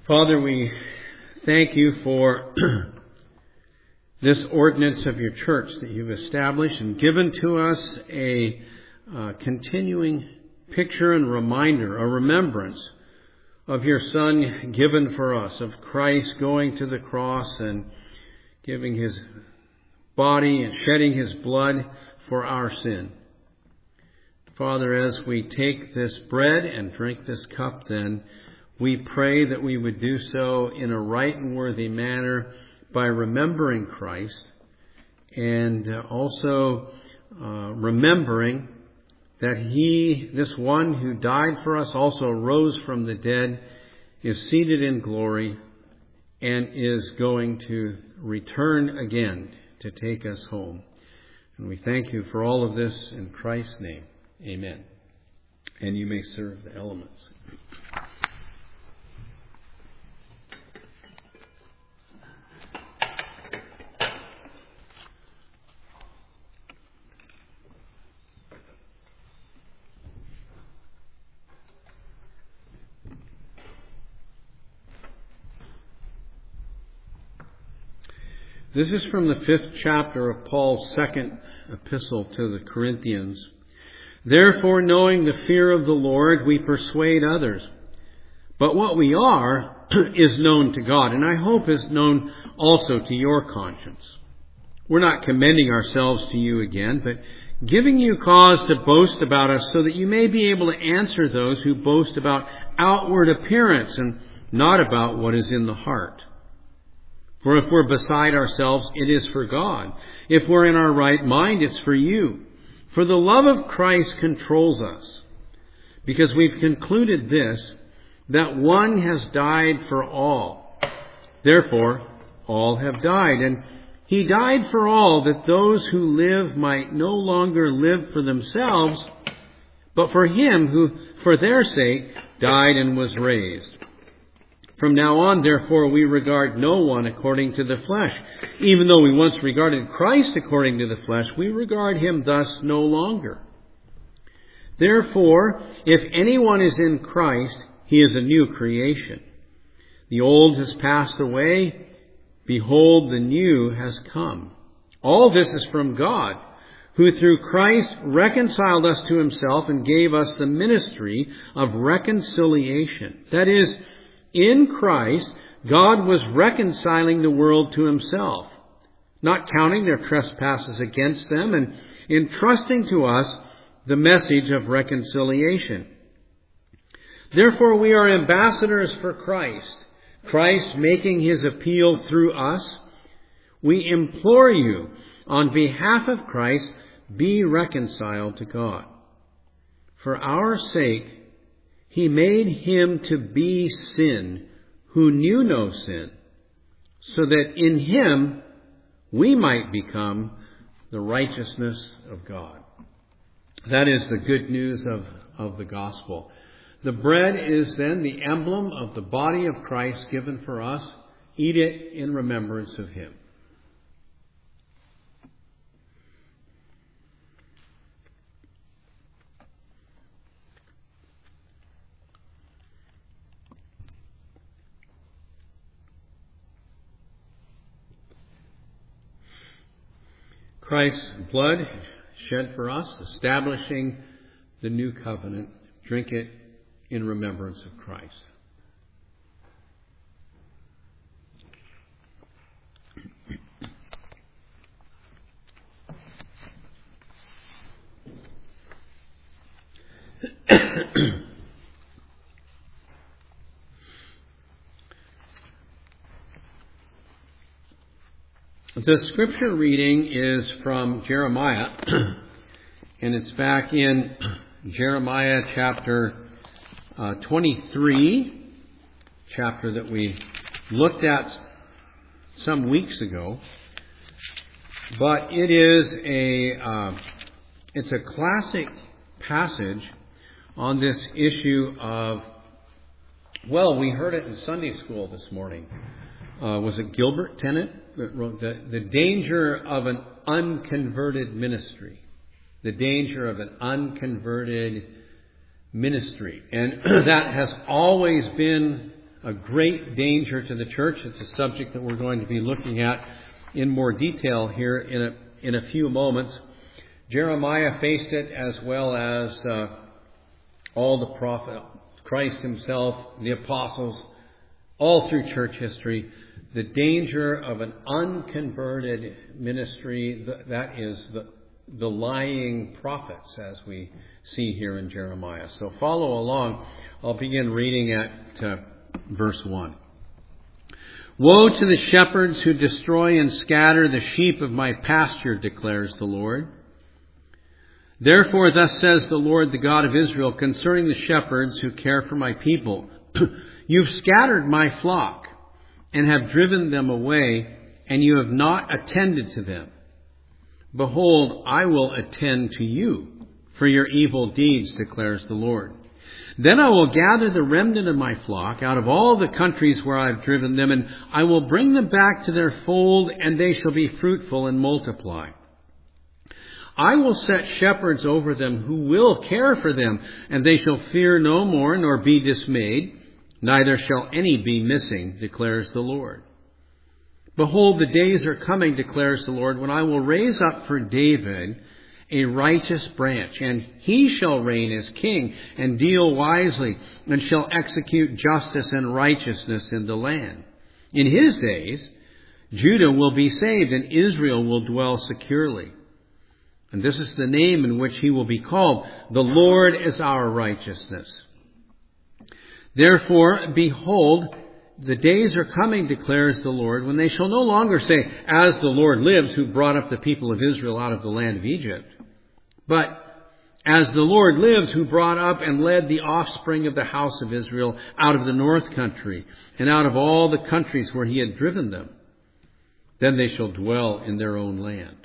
Father, we thank you for this ordinance of your church that you've established and given to us a continuing picture and reminder, a remembrance of your Son given for us, of Christ going to the cross and giving his body and shedding his blood for our sin. Father, as we take this bread and drink this cup, then we pray that we would do so in a right and worthy manner by remembering Christ and also remembering that he, this one who died for us, also rose from the dead, is seated in glory, and is going to return again to take us home. And we thank you for all of this in Christ's name. Amen. And you may serve the elements. This is from the 5th chapter of Paul's second epistle to the Corinthians. Therefore, knowing the fear of the Lord, we persuade others. But what we are is known to God, and I hope is known also to your conscience. We're not commending ourselves to you again, but giving you cause to boast about us so that you may be able to answer those who boast about outward appearance and not about what is in the heart. For if we're beside ourselves, it is for God. If we're in our right mind, it's for you. For the love of Christ controls us, because we've concluded this, that one has died for all. Therefore, all have died. And he died for all, that those who live might no longer live for themselves, but for him who, for their sake, died and was raised. From now on, therefore, we regard no one according to the flesh. Even though we once regarded Christ according to the flesh, we regard him thus no longer. Therefore, if anyone is in Christ, he is a new creation. The old has passed away. Behold, the new has come. All this is from God, who through Christ reconciled us to himself and gave us the ministry of reconciliation. That is, in Christ, God was reconciling the world to himself, not counting their trespasses against them, and entrusting to us the message of reconciliation. Therefore, we are ambassadors for Christ, Christ making his appeal through us. We implore you, on behalf of Christ, be reconciled to God. For our sake, he made him to be sin who knew no sin, so that in him we might become the righteousness of God. That is the good news of the gospel. The bread is then the emblem of the body of Christ given for us. Eat it in remembrance of him. Christ's blood shed for us, establishing the new covenant. Drink it in remembrance of Christ. The scripture reading is from Jeremiah, and it's back in Jeremiah chapter 23, chapter that we looked at some weeks ago. But it is it's a classic passage on this issue of, well, we heard it in Sunday school this morning. Was it Gilbert Tennant that wrote the danger of an unconverted ministry? The danger of an unconverted ministry. And that has always been a great danger to the church. It's a subject that we're going to be looking at in more detail here in a few moments. Jeremiah faced it as well as all the prophets, Christ himself, the apostles, all through church history. The danger of an unconverted ministry, that is the lying prophets, as we see here in Jeremiah. So follow along. I'll begin reading at verse 1. Woe to the shepherds who destroy and scatter the sheep of my pasture, declares the Lord. Therefore, thus says the Lord, the God of Israel, concerning the shepherds who care for my people, you've scattered my flock and have driven them away, and you have not attended to them. Behold, I will attend to you for your evil deeds, declares the Lord. Then I will gather the remnant of my flock out of all the countries where I have driven them, and I will bring them back to their fold, and they shall be fruitful and multiply. I will set shepherds over them who will care for them, and they shall fear no more nor be dismayed, neither shall any be missing, declares the Lord. Behold, the days are coming, declares the Lord, when I will raise up for David a righteous branch, and he shall reign as king and deal wisely, and shall execute justice and righteousness in the land. In his days, Judah will be saved, and Israel will dwell securely. And this is the name in which he will be called. The Lord is our righteousness. Therefore, behold, the days are coming, declares the Lord, when they shall no longer say, as the Lord lives, who brought up the people of Israel out of the land of Egypt, but as the Lord lives, who brought up and led the offspring of the house of Israel out of the north country, and out of all the countries where he had driven them. Then they shall dwell in their own land.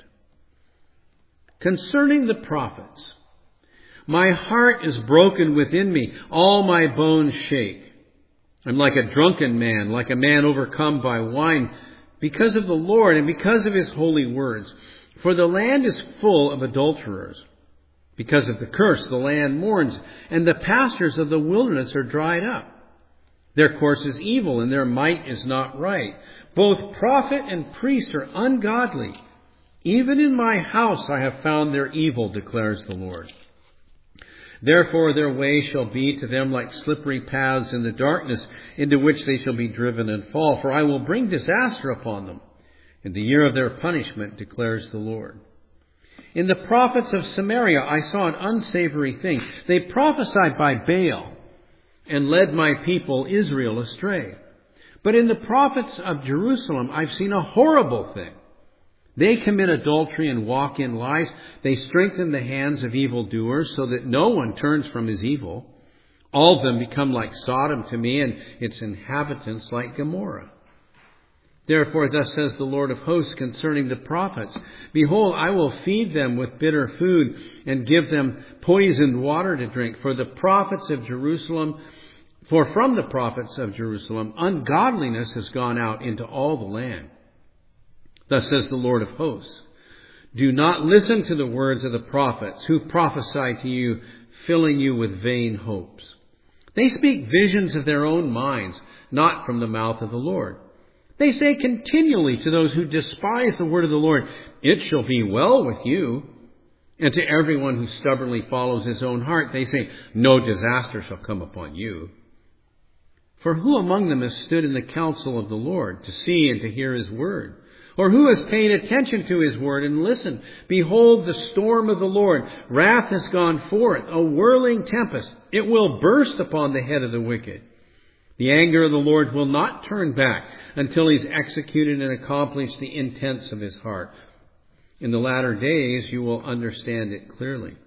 Concerning the prophets, my heart is broken within me, all my bones shake. I'm like a drunken man, like a man overcome by wine, because of the Lord and because of his holy words. For the land is full of adulterers. Because of the curse, the land mourns, and the pastures of the wilderness are dried up. Their course is evil, and their might is not right. Both prophet and priest are ungodly. Even in my house I have found their evil, declares the Lord. Therefore their way shall be to them like slippery paths in the darkness, into which they shall be driven and fall. For I will bring disaster upon them in the year of their punishment, declares the Lord. In the prophets of Samaria I saw an unsavory thing. They prophesied by Baal and led my people Israel astray. But in the prophets of Jerusalem I've seen a horrible thing. They commit adultery and walk in lies. They strengthen the hands of evildoers so that no one turns from his evil. All of them become like Sodom to me, and its inhabitants like Gomorrah. Therefore, thus says the Lord of hosts concerning the prophets, behold, I will feed them with bitter food and give them poisoned water to drink. For from the prophets of Jerusalem, ungodliness has gone out into all the land. Thus says the Lord of hosts, do not listen to the words of the prophets who prophesy to you, filling you with vain hopes. They speak visions of their own minds, not from the mouth of the Lord. They say continually to those who despise the word of the Lord, it shall be well with you. And to everyone who stubbornly follows his own heart, they say, no disaster shall come upon you. For who among them has stood in the counsel of the Lord to see and to hear his word? Or who has paid attention to his word and listened? Behold, the storm of the Lord. Wrath has gone forth, a whirling tempest. It will burst upon the head of the wicked. The anger of the Lord will not turn back until he's executed and accomplished the intents of his heart. In the latter days you will understand it clearly.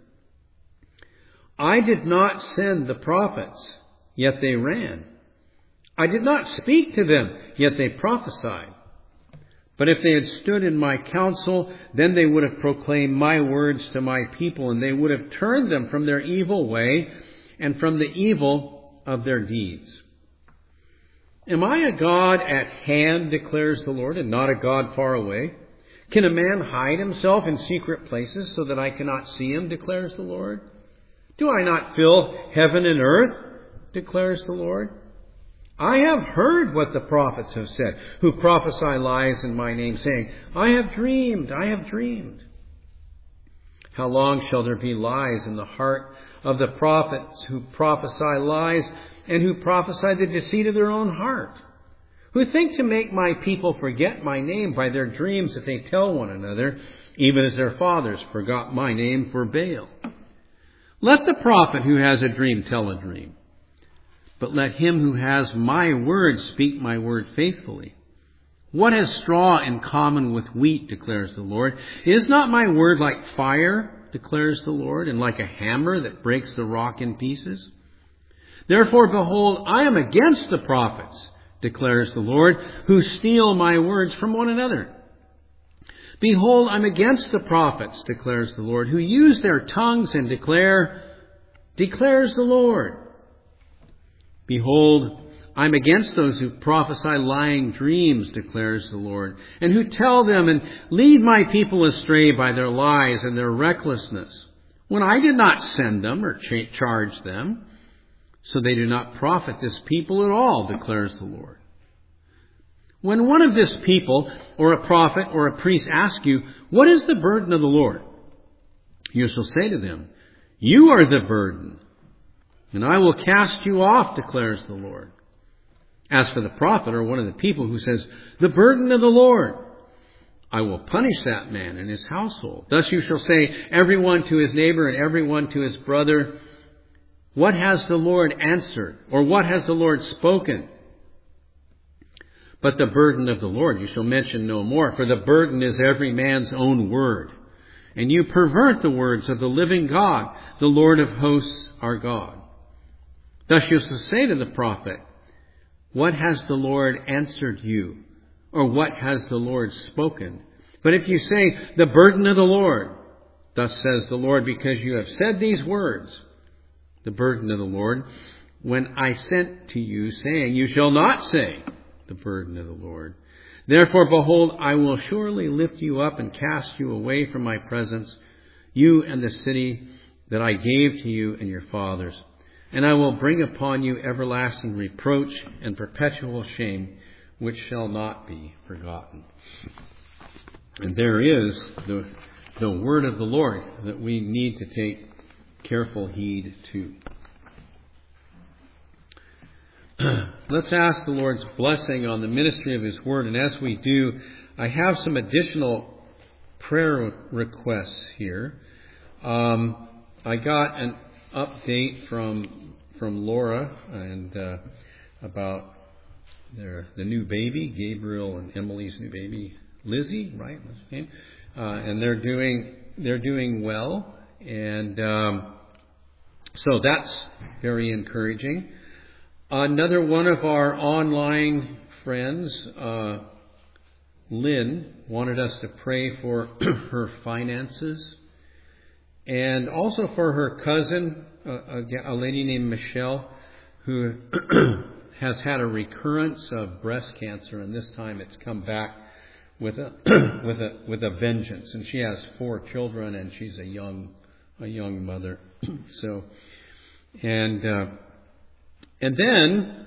I did not send the prophets, yet they ran. I did not speak to them, yet they prophesied. But if they had stood in my counsel, then they would have proclaimed my words to my people, and they would have turned them from their evil way and from the evil of their deeds. Am I a God at hand, declares the Lord, and not a God far away? Can a man hide himself in secret places so that I cannot see him, declares the Lord? Do I not fill heaven and earth, declares the Lord? I have heard what the prophets have said, who prophesy lies in my name, saying, I have dreamed, I have dreamed. How long shall there be lies in the heart of the prophets who prophesy lies and who prophesy the deceit of their own heart? Who think to make my people forget my name by their dreams that they tell one another, even as their fathers forgot my name for Baal. Let the prophet who has a dream tell a dream. But let him who has my word speak my word faithfully. What has straw in common with wheat, declares the Lord? Is not my word like fire, declares the Lord, and like a hammer that breaks the rock in pieces? Therefore, behold, I am against the prophets, declares the Lord, who steal my words from one another. Behold, I'm against the prophets, declares the Lord, who use their tongues and declares the Lord. Behold, I'm against those who prophesy lying dreams, declares the Lord, and who tell them and lead my people astray by their lies and their recklessness, when I did not send them or charge them. So they do not profit this people at all, declares the Lord. When one of this people, or a prophet or a priest, asks you, what is the burden of the Lord? You shall say to them, you are the burden, and I will cast you off, declares the Lord. As for the prophet or one of the people who says, the burden of the Lord, I will punish that man and his household. Thus you shall say, everyone to his neighbor and everyone to his brother, what has the Lord answered? Or what has the Lord spoken? But the burden of the Lord you shall mention no more, for the burden is every man's own word. And you pervert the words of the living God, the Lord of hosts, our God. Thus you shall say to the prophet, what has the Lord answered you? Or what has the Lord spoken? But if you say, the burden of the Lord, thus says the Lord, because you have said these words, the burden of the Lord, when I sent to you, saying, you shall not say, the burden of the Lord. Therefore, behold, I will surely lift you up and cast you away from my presence, you and the city that I gave to you and your fathers. And I will bring upon you everlasting reproach and perpetual shame, which shall not be forgotten. And there is the word of the Lord that we need to take careful heed to. Let's ask the Lord's blessing on the ministry of His Word. And as we do, I have some additional prayer requests here. I got an update from Laura and about the new baby, Gabriel and Emily's new baby, Lizzie, right? That's her name. And they're doing well, and so that's very encouraging. Another one of our online friends, Lynn, wanted us to pray for her finances and also for her cousin, a lady named Michelle, who has had a recurrence of breast cancer, and this time it's come back with a vengeance. And she has 4 children, and she's a young mother. So, and then,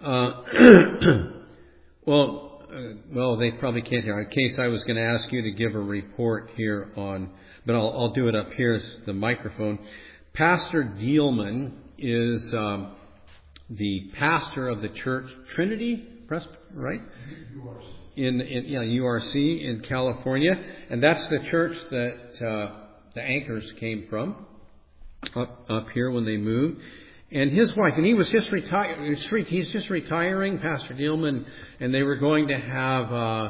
well, they probably can't hear. In case I was going to ask you to give a report here on, but I'll do it up here as the microphone. Pastor Dielman is the pastor of the church Trinity, right? In URC in California, and that's the church that the Anchors came from up here when they moved. And his wife, and he was just retired. He's just retiring, Pastor Dielman, and they were going to have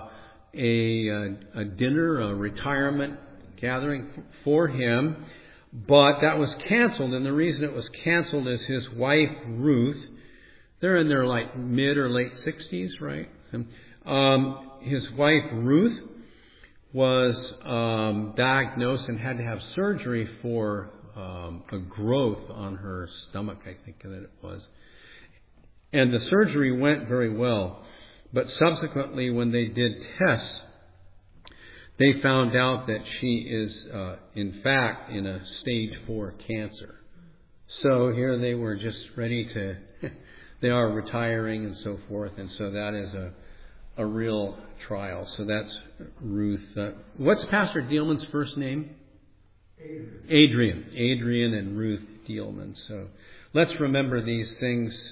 a dinner, a retirement gathering for him, but that was canceled. And the reason it was canceled is his wife Ruth. They're in their like mid or late 60s, right? His wife Ruth was diagnosed and had to have surgery for a growth on her stomach, I think that it was. And the surgery went very well. But subsequently, when they did tests, they found out that she is, in fact, in a stage 4 cancer. So here they were just ready to they are retiring and so forth. And so that is a real trial. So that's Ruth. What's Pastor Dealman's first name? Adrian and Ruth Dealman. So let's remember these things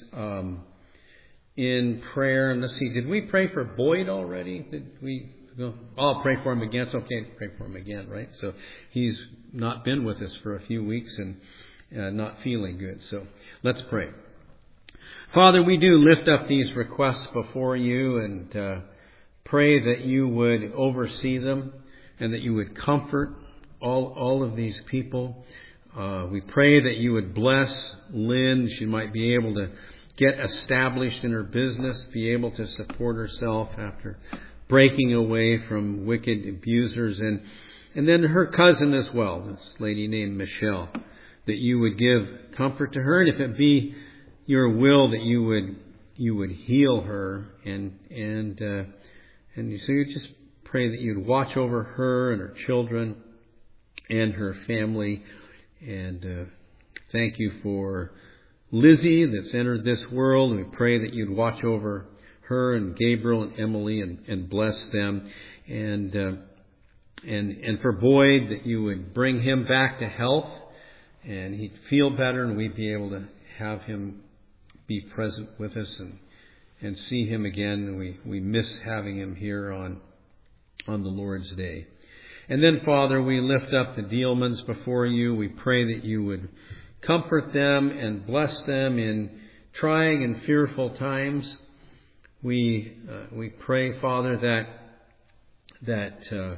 in prayer. And let's see, did we pray for Boyd already? Did we? I'll pray for him again. It's okay to pray for him again, right? So he's not been with us for a few weeks and not feeling good. So let's pray. Father, we do lift up these requests before you and pray that you would oversee them and that you would comfort all of these people. We pray that you would bless Lynn. She might be able to get established in her business, be able to support herself after breaking away from wicked abusers. And then her cousin as well, this lady named Michelle, that you would give comfort to her. And if it be your will that you would heal her and so you just pray that you'd watch over her and her children and her family. And thank you for Lizzie that's entered this world. We pray that you'd watch over her and Gabriel and Emily and bless them. And for Boyd, that you would bring him back to health and he'd feel better and we'd be able to have him be present with us and see him again. We miss having him here on the Lord's Day. And then, Father, we lift up the Dealmans before you. We pray that you would comfort them and bless them in trying and fearful times. We pray, Father, that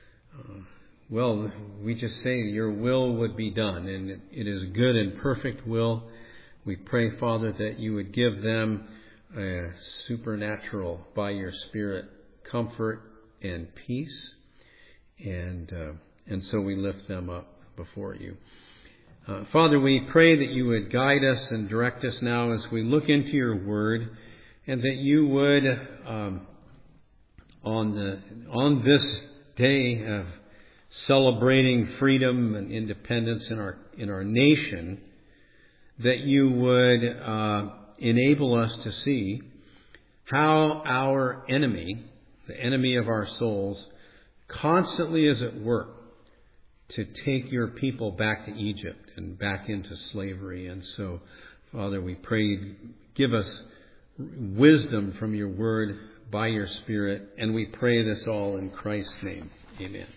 we just say your will would be done, and it is a good and perfect will. We pray, Father, that you would give them a supernatural, by your Spirit, comfort and peace. And so we lift them up before you. Father, we pray that you would guide us and direct us now as we look into your word, and that you would, on this day of celebrating freedom and independence in our nation, that you would enable us to see how our enemy, the enemy of our souls, constantly is at work to take your people back to Egypt and back into slavery. And so, Father, we pray, give us wisdom from your word by your Spirit. And we pray this all in Christ's name. Amen.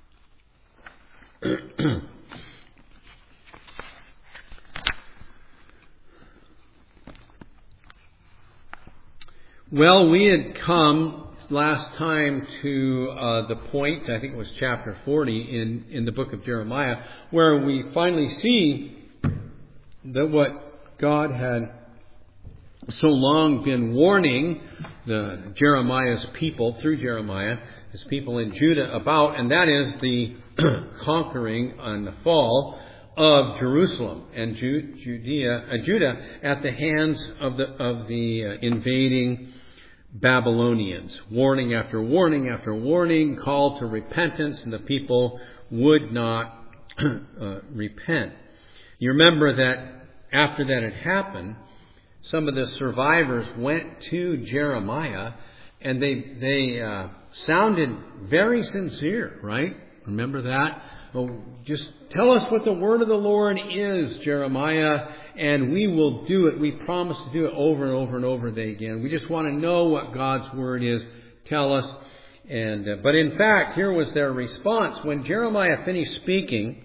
Well, we had come last time to the point, I think it was chapter 40 in the book of Jeremiah, where we finally see that what God had so long been warning Jeremiah's people, through Jeremiah, his people in Judah about, and that is the conquering and the fall of Jerusalem and Judah at the hands of the invading Babylonians. Warning after warning after warning, call to repentance, and the people would not repent. You remember that after that had happened, some of the survivors went to Jeremiah, and they sounded very sincere, right? Remember that? Oh, just tell us what the word of the Lord is, Jeremiah, and we will do it. We promise to do it over and over and over again. We just want to know what God's word is. Tell us. But in fact, here was their response. When Jeremiah finished speaking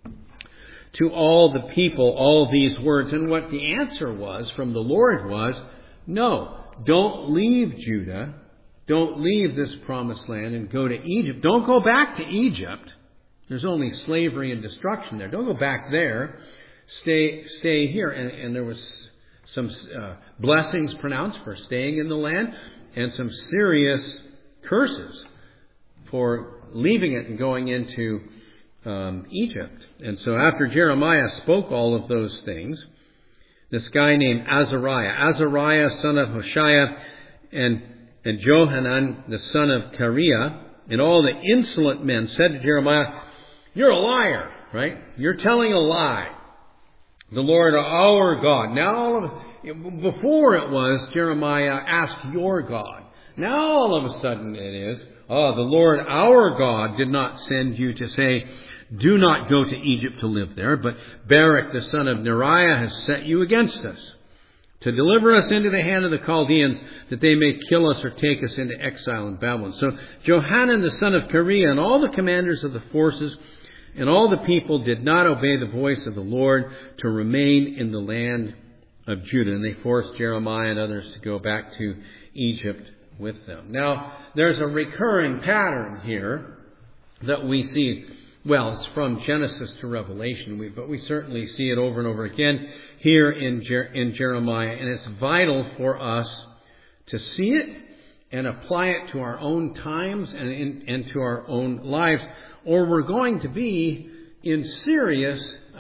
to all the people, all these words, and what the answer was from the Lord was, no, don't leave Judah. Don't leave this promised land and go to Egypt. Don't go back to Egypt. There's only slavery and destruction there. Don't go back there. Stay here. And there was some blessings pronounced for staying in the land, and some serious curses for leaving it and going into Egypt. And so after Jeremiah spoke all of those things, this guy named Azariah, son of Hoshea, and Johanan, the son of Kareah, and all the insolent men said to Jeremiah, "You're a liar, right? You're telling a lie. The Lord our God. Now, before it was Jeremiah, ask your God. Now all of a sudden it is, the Lord our God did not send you to say, do not go to Egypt to live there, but Barak the son of Neriah has set you against us, to deliver us into the hand of the Chaldeans, that they may kill us or take us into exile in Babylon. So Johanan the son of Kareah and all the commanders of the forces and all the people did not obey the voice of the Lord to remain in the land of Judah. And they forced Jeremiah and others to go back to Egypt with them. Now, there's a recurring pattern here that we see. Well, it's from Genesis to Revelation, but we certainly see it over and over again here in Jeremiah. And it's vital for us to see it and apply it to our own times and to our own lives, or we're going to be in serious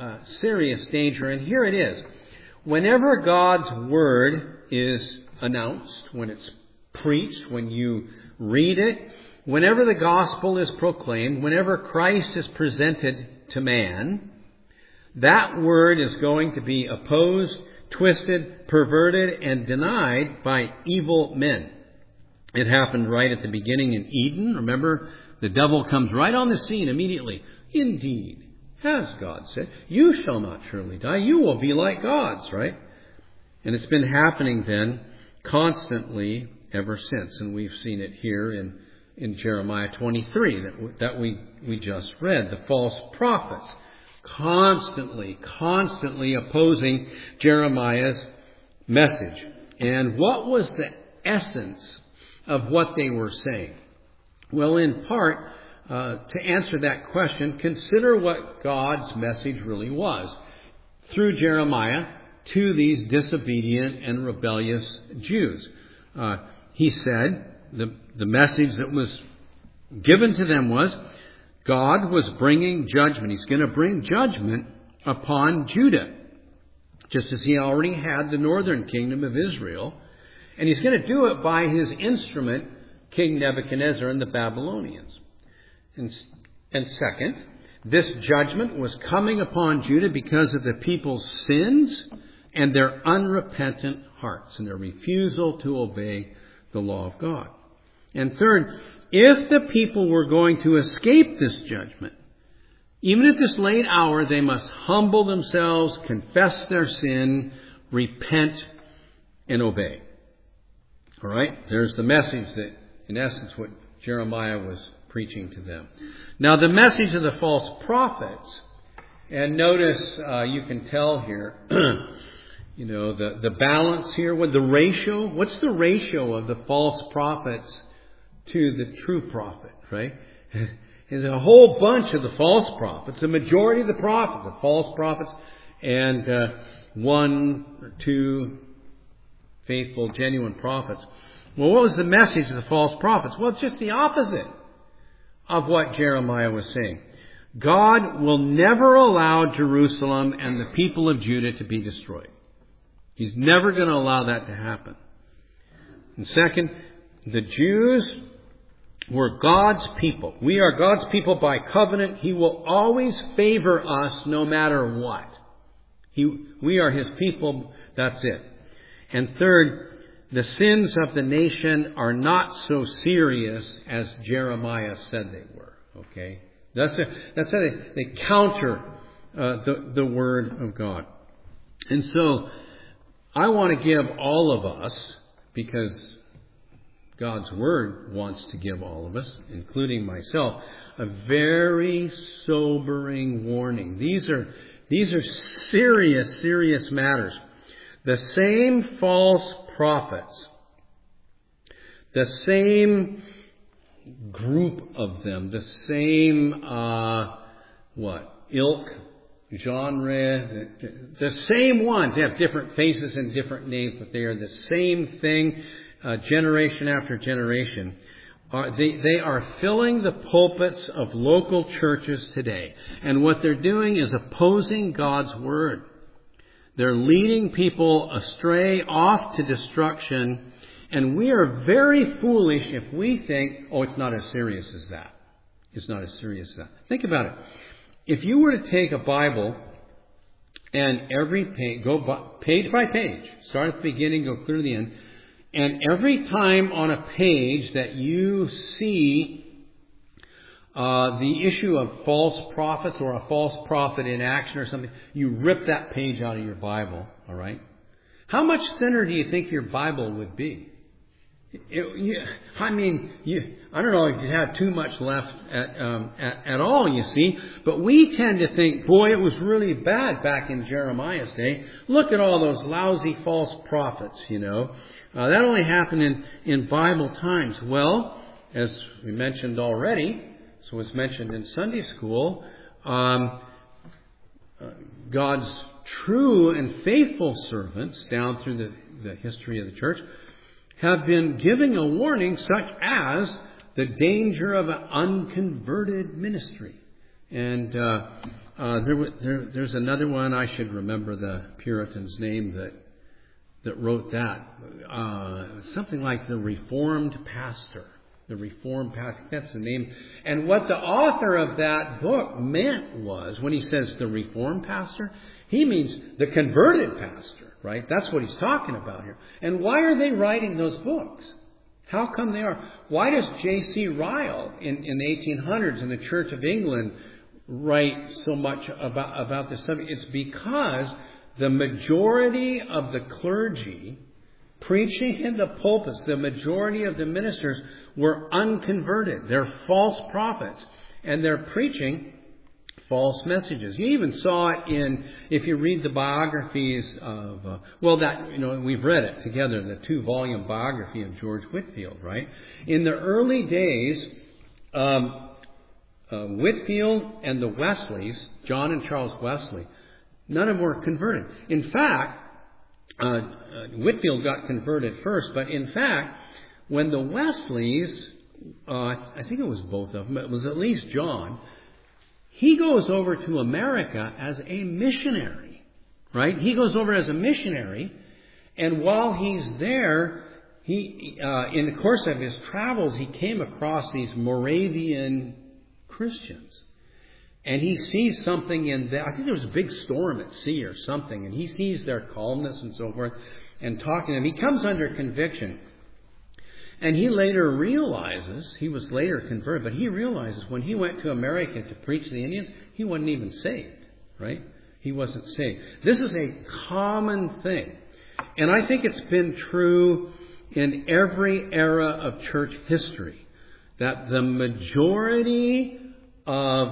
danger. And here it is. Whenever God's Word is announced, when it's preached, when you read it, whenever the gospel is proclaimed, whenever Christ is presented to man, that word is going to be opposed, twisted, perverted, and denied by evil men. It happened right at the beginning in Eden. Remember, the devil comes right on the scene immediately. Indeed, has God said, you shall not surely die. You will be like gods, right? And it's been happening then constantly ever since. And we've seen it here in Jeremiah 23 that we just read. The false prophets constantly opposing Jeremiah's message. And what was the essence of what they were saying? Well, in part, to answer that question, consider what God's message really was through Jeremiah to these disobedient and rebellious Jews. He said the message that was given to them was God was bringing judgment. He's going to bring judgment upon Judah, just as he already had the northern kingdom of Israel. And he's going to do it by his instrument, King Nebuchadnezzar and the Babylonians. And second, this judgment was coming upon Judah because of the people's sins and their unrepentant hearts and their refusal to obey the law of God. And third, if the people were going to escape this judgment, even at this late hour, they must humble themselves, confess their sin, repent, and obey. All right? There's the message that, in essence, what Jeremiah was preaching to them. Now, the message of the false prophets, and notice you can tell here, the balance here with the ratio. What's the ratio of the false prophets to the true prophet, right? There's a whole bunch of the false prophets, the majority of the prophets, the false prophets, and one or two faithful, genuine prophets. Well, what was the message of the false prophets? Well, it's just the opposite of what Jeremiah was saying. God will never allow Jerusalem and the people of Judah to be destroyed. He's never going to allow that to happen. And second, the Jews were God's people. We are God's people by covenant. He will always favor us no matter what. We are His people. That's it. And third, the sins of the nation are not so serious as Jeremiah said they were. Okay? That's how they counter the Word of God. And so, I want to give all of us, because God's Word wants to give all of us, including myself, a very sobering warning. These are serious matters. The same false prophets, the same group of them, the same ilk, genre, the same ones. They have different faces and different names, but they are the same thing, generation after generation. They are filling the pulpits of local churches today. And what they're doing is opposing God's Word. They're leading people astray, off to destruction. And we are very foolish if we think, it's not as serious as that. It's not as serious as that. Think about it. If you were to take a Bible And every page, page by page, start at the beginning, go clear to the end. And every time on a page that you see the issue of false prophets or a false prophet in action or something, you rip that page out of your Bible, all right? How much thinner do you think your Bible would be? I don't know if you had too much left at all, you see. But we tend to think, boy, it was really bad back in Jeremiah's day. Look at all those lousy false prophets, that only happened in Bible times. Well, as we mentioned already, so it's mentioned in Sunday school, God's true and faithful servants down through the history of the church have been giving a warning such as the danger of an unconverted ministry. And there's another one, I should remember the Puritan's name that wrote that. Something like the Reformed Pastor. The Reformed Pastor, that's the name. And what the author of that book meant was, when he says the Reformed Pastor, he means the converted pastor, right? That's what he's talking about here. And why are they writing those books? How come they are? Why does J.C. Ryle in the 1800s in the Church of England write so much about this subject? It's because the majority of the clergy preaching in the pulpits, the majority of the ministers were unconverted. They're false prophets. And they're preaching false messages. You even saw it if you read the biographies of, we've read it together, the 2-volume biography of George Whitefield, right? In the early days, Whitefield and the Wesleys, John and Charles Wesley, none of them were converted. In fact, Whitefield got converted first, but in fact, when the Wesleys, I think it was both of them, it was at least John, he goes over to America as a missionary, right? He goes over as a missionary, and while he's there, in the course of his travels, he came across these Moravian Christians. And he sees something in them. I think there was a big storm at sea or something, and he sees their calmness and so forth, and talking to them. He comes under conviction. And he later realizes, he was later converted, but he realizes when he went to America to preach to the Indians, he wasn't even saved, right? He wasn't saved. This is a common thing. And I think it's been true in every era of church history, that the majority of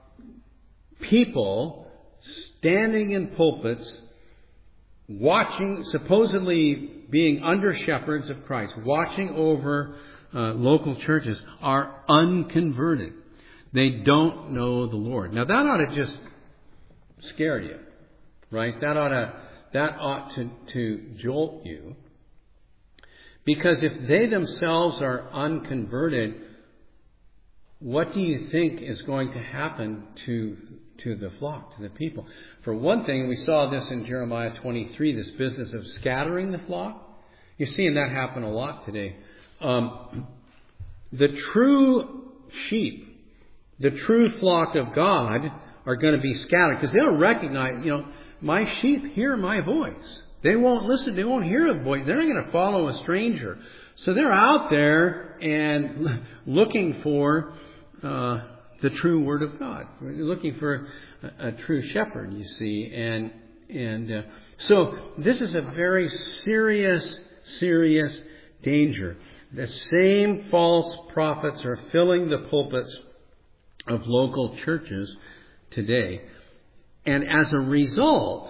people standing in pulpits, watching, supposedly being under shepherds of Christ, watching over local churches, are unconverted. They don't know the Lord. Now that ought to just scare you, right? That ought to jolt you. Because if they themselves are unconverted, what do you think is going to happen to the flock, to the people? For one thing, we saw this in Jeremiah 23, this business of scattering the flock. You're seeing that happen a lot today. The true sheep, the true flock of God are going to be scattered because they'll recognize, my sheep hear my voice. They won't listen. They won't hear a voice. They're not going to follow a stranger. So they're out there and looking for the true Word of God. They're looking for a true shepherd, you see. And so this is a very serious danger. The same false prophets are filling the pulpits of local churches today. And as a result,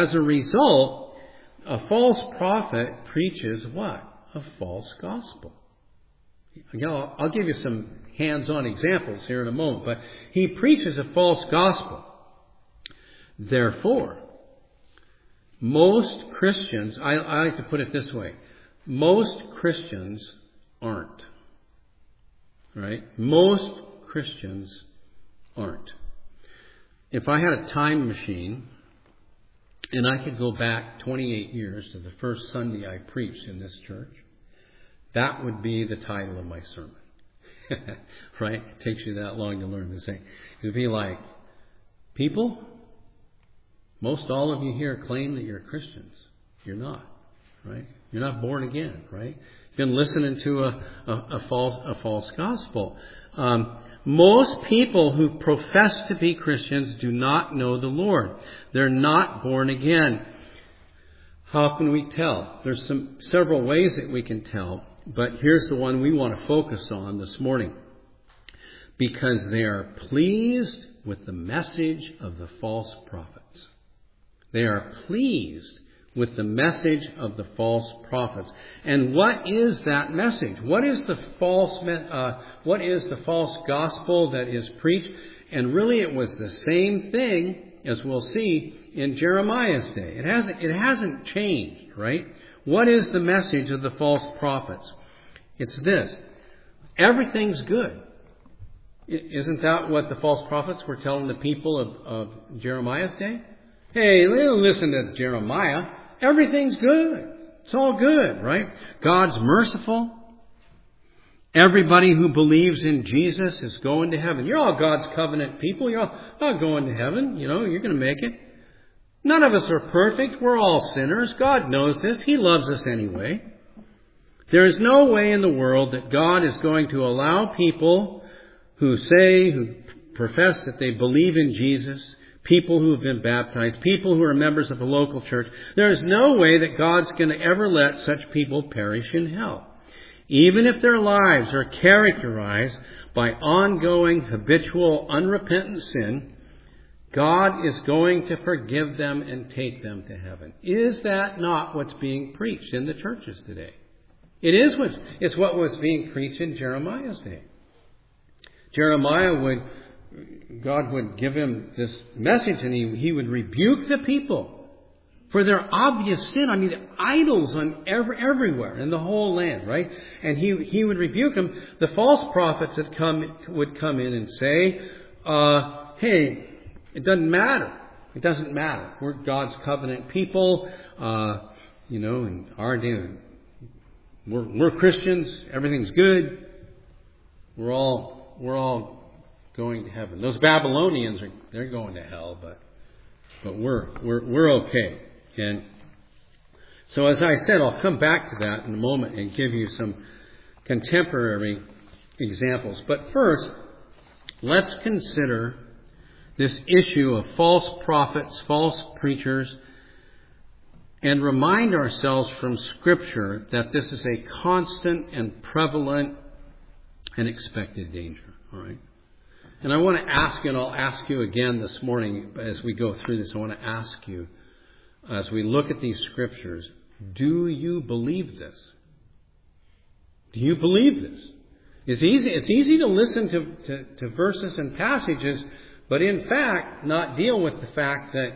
a false prophet preaches what? A false gospel. I'll give you some hands-on examples here in a moment, but he preaches a false gospel. Therefore, most Christians, I like to put it this way, most Christians aren't. Right? Most Christians aren't. If I had a time machine and I could go back 28 years to the first Sunday I preached in this church, that would be the title of my sermon. Right? It takes you that long to learn this thing. It would be like, people, Most all of you here claim that you're Christians. You're not, right? You're not born again, right? You've been listening to a false gospel. Most people who profess to be Christians do not know the Lord. They're not born again. How can we tell? There's several ways that we can tell, but here's the one we want to focus on this morning. Because they are pleased with the message of the false prophets. They are pleased with the message of the false prophets. And what is that message? What is the false gospel that is preached? And really it was the same thing as we'll see in Jeremiah's day. It hasn't changed, right? What is the message of the false prophets? It's this. Everything's good. Isn't that what the false prophets were telling the people of Jeremiah's day? Hey, listen to Jeremiah. Everything's good. It's all good, right? God's merciful. Everybody who believes in Jesus is going to heaven. You're all God's covenant people. You're all going to heaven. You know, you're going to make it. None of us are perfect. We're all sinners. God knows this. He loves us anyway. There is no way in the world that God is going to allow people who profess that they believe in Jesus, people who have been baptized, people who are members of a local church. There is no way that God's going to ever let such people perish in hell. Even if their lives are characterized by ongoing, habitual, unrepentant sin, God is going to forgive them and take them to heaven. Is that not what's being preached in the churches today? It's what was being preached in Jeremiah's day. God would give him this message, and he would rebuke the people for their obvious sin. I mean, idols everywhere in the whole land, right? And he would rebuke them. The false prophets would come in and say, hey, it doesn't matter. It doesn't matter. We're God's covenant people, and our day, we're Christians. Everything's good. We're all going to heaven. Those Babylonians they're going to hell, but we're okay. And so, as I said, I'll come back to that in a moment and give you some contemporary examples. But first, let's consider this issue of false prophets, false preachers, and remind ourselves from Scripture that this is a constant and prevalent and expected danger. All right? And I want to ask you, and I'll ask you again this morning as we go through this, I want to ask you, as we look at these Scriptures, do you believe this? Do you believe this? It's easy to listen to verses and passages, but in fact, not deal with the fact that,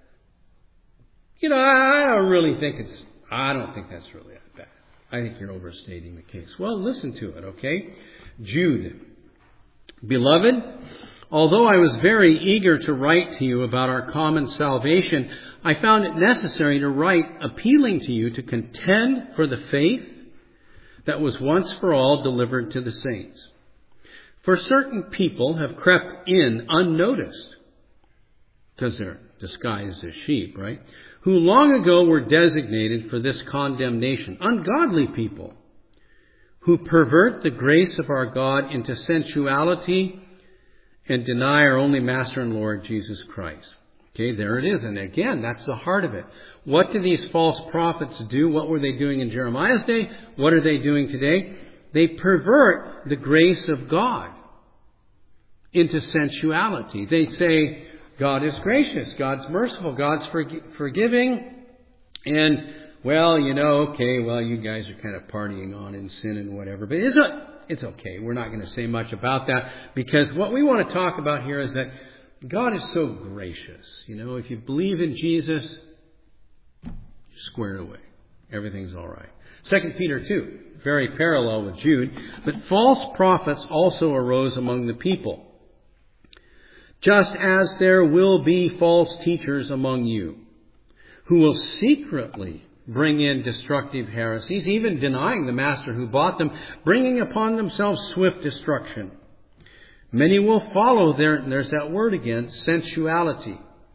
I don't think that's really that bad. I think you're overstating the case. Well, listen to it, okay? Jude. Beloved, although I was very eager to write to you about our common salvation, I found it necessary to write appealing to you to contend for the faith that was once for all delivered to the saints. For certain people have crept in unnoticed, because they're disguised as sheep, right? Who long ago were designated for this condemnation. Ungodly people who pervert the grace of our God into sensuality and deny our only Master and Lord, Jesus Christ. Okay, there it is. And again, that's the heart of it. What do these false prophets do? What were they doing in Jeremiah's day? What are they doing today? They pervert the grace of God into sensuality. They say, God is gracious, God's merciful, God's forgiving, and, you guys are kind of partying on in sin and whatever, but it's okay. We're not going to say much about that, because what we want to talk about here is that God is so gracious. If you believe in Jesus, you're squared away. Everything's all right. 2 Peter 2, very parallel with Jude, but false prophets also arose among the people, just as there will be false teachers among you, who will secretly bring in destructive heresies, even denying the master who bought them, bringing upon themselves swift destruction. Many will follow there's that word again, sensuality.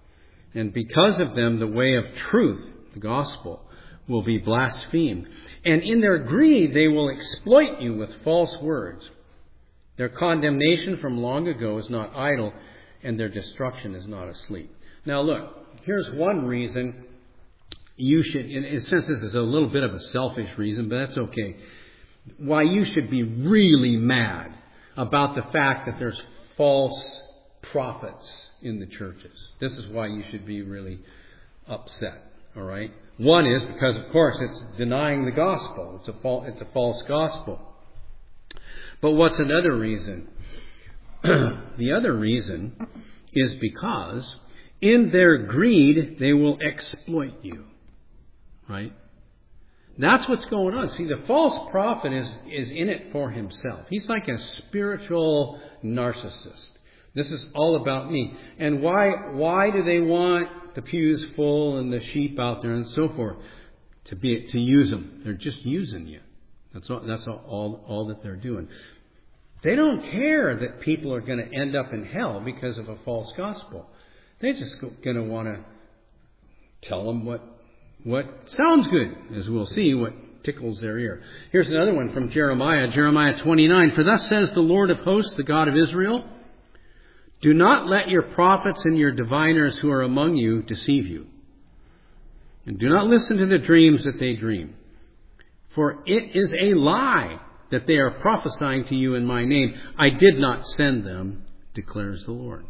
And because of them, the way of truth, the gospel, will be blasphemed. And in their greed, they will exploit you with false words. Their condemnation from long ago is not idle, and their destruction is not asleep. Now look, here's one reason you should, in a sense this is a little bit of a selfish reason, but that's okay, why you should be really mad about the fact that there's false prophets in the churches. This is why you should be really upset, all right? One is because, of course, it's denying the gospel. It's a false gospel. But what's another reason? The other reason is because in their greed, they will exploit you, right? That's what's going on. See, the false prophet is in it for himself. He's like a spiritual narcissist. This is all about me. And why do they want the pews full and the sheep out there and so forth? To use them. They're just using you. That's all that they're doing. They don't care that people are going to end up in hell because of a false gospel. They're just going to want to tell them what sounds good, as we'll see, what tickles their ear. Here's another one from Jeremiah 29. For thus says the Lord of hosts, the God of Israel, do not let your prophets and your diviners who are among you deceive you. And do not listen to the dreams that they dream. For it is a lie that they are prophesying to you in my name. I did not send them, declares the Lord.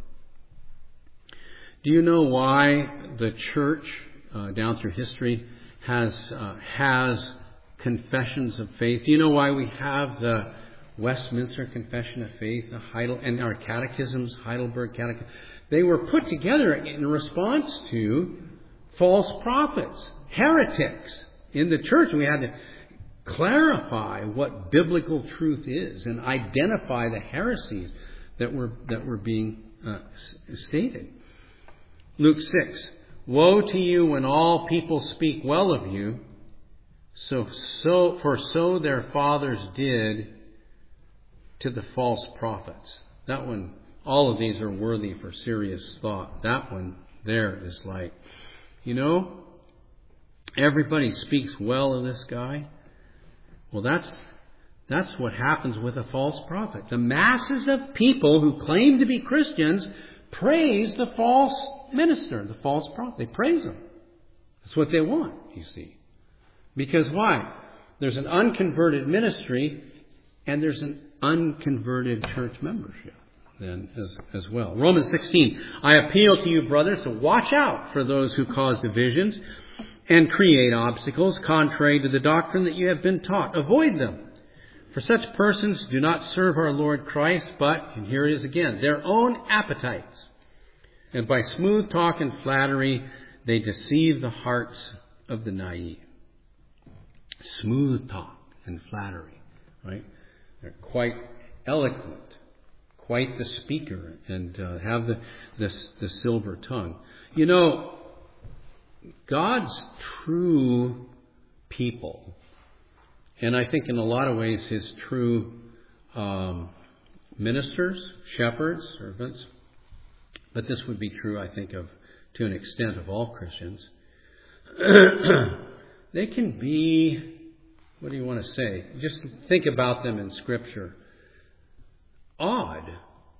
Do you know why the church down through history has confessions of faith? Do you know why we have the Westminster Confession of Faith and our catechisms, Heidelberg Catechism? They were put together in response to false prophets, heretics in the church. We had to clarify what biblical truth is and identify the heresies that were being stated. Luke 6. Woe to you when all people speak well of you, for so their fathers did to the false prophets. That one, all of these are worthy for serious thought. That one there is like, everybody speaks well of this guy. Well, that's what happens with a false prophet. The masses of people who claim to be Christians praise the false minister, the false prophet. They praise him. That's what they want, you see. Because why? There's an unconverted ministry and there's an unconverted church membership then as well. Romans 16. I appeal to you, brothers, to watch out for those who cause divisions and create obstacles contrary to the doctrine that you have been taught. Avoid them. For such persons do not serve our Lord Christ, but, and here it is again, their own appetites. And by smooth talk and flattery, they deceive the hearts of the naive. Smooth talk and flattery, right? They're quite eloquent, quite the speaker, and have the silver tongue. God's true people, and I think in a lot of ways His true ministers, shepherds, servants, but this would be true, I think, to an extent of all Christians. They can be, what do you want to say? Just think about them in Scripture. Odd.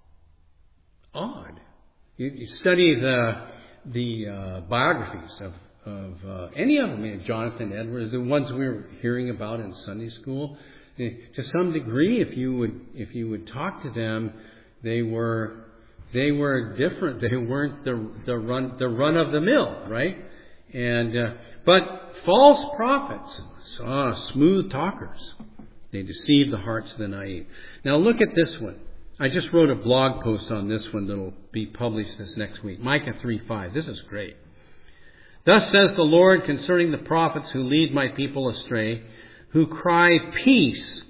You study the biographies of any of them, Jonathan Edwards, the ones we were hearing about in Sunday school. To some degree, if you would talk to them, they were different. They weren't the run of the mill, right? But false prophets, smooth talkers, they deceive the hearts of the naive. Now look at this one. I just wrote a blog post on this one that'll be published this next week. Micah 3:5. This is great. Thus says the Lord concerning the prophets who lead my people astray, who cry peace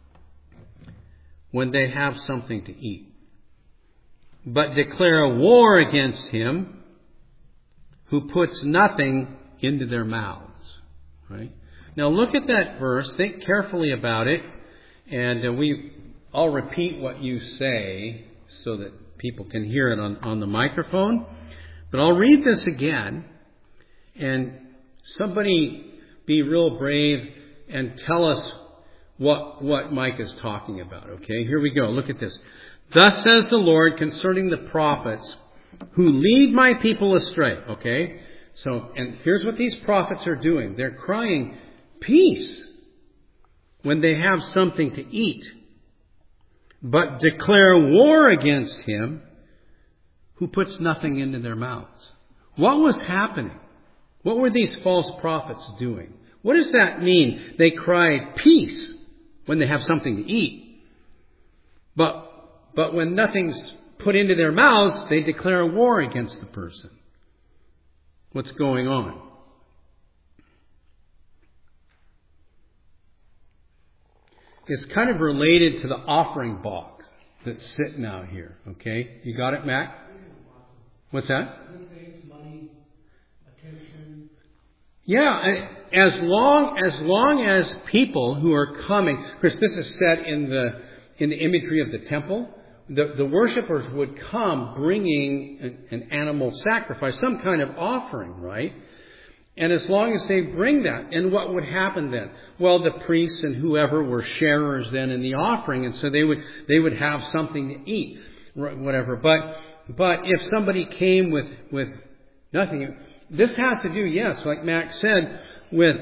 when they have something to eat, but declare war against him who puts nothing into their mouths. Right? Now look at that verse. Think carefully about it. And I'll repeat what you say so that people can hear it on the microphone. But I'll read this again, and somebody be real brave and tell us what Micah is talking about. Okay, here we go. Look at this. Thus says the Lord concerning the prophets who lead my people astray. Okay, so, and here's what these prophets are doing. They're crying peace when they have something to eat, but declare war against him who puts nothing into their mouths. What was happening? What were these false prophets doing? What does that mean? They cry peace when they have something to eat. But when nothing's put into their mouths, they declare war against the person. What's going on? It's kind of related to the offering box that's sitting out here. Okay? You got it, Mac? What's that? Money, attention. Yeah, as long as people who are coming, of course, this is set in the imagery of the temple. The worshipers would come bringing an animal sacrifice, some kind of offering, right? And as long as they bring that, and what would happen then? Well, the priests and whoever were sharers then in the offering, and so they would have something to eat, whatever. But if somebody came with nothing, this has to do, yes, like Max said, with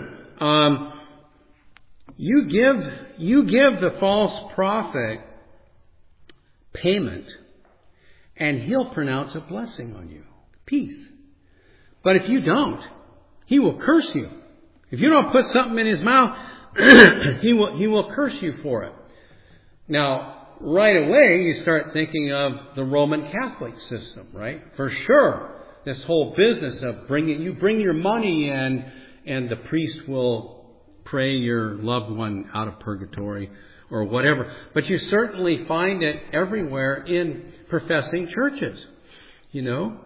you give the false prophet payment, and he'll pronounce a blessing on you, peace. But if you don't, he will curse you. If you don't put something in his mouth, he will curse you for it. Now, right away, you start thinking of the Roman Catholic system, right? For sure, this whole business of bring your money in, and the priest will pray your loved one out of purgatory or whatever. But you certainly find it everywhere in professing churches. You know,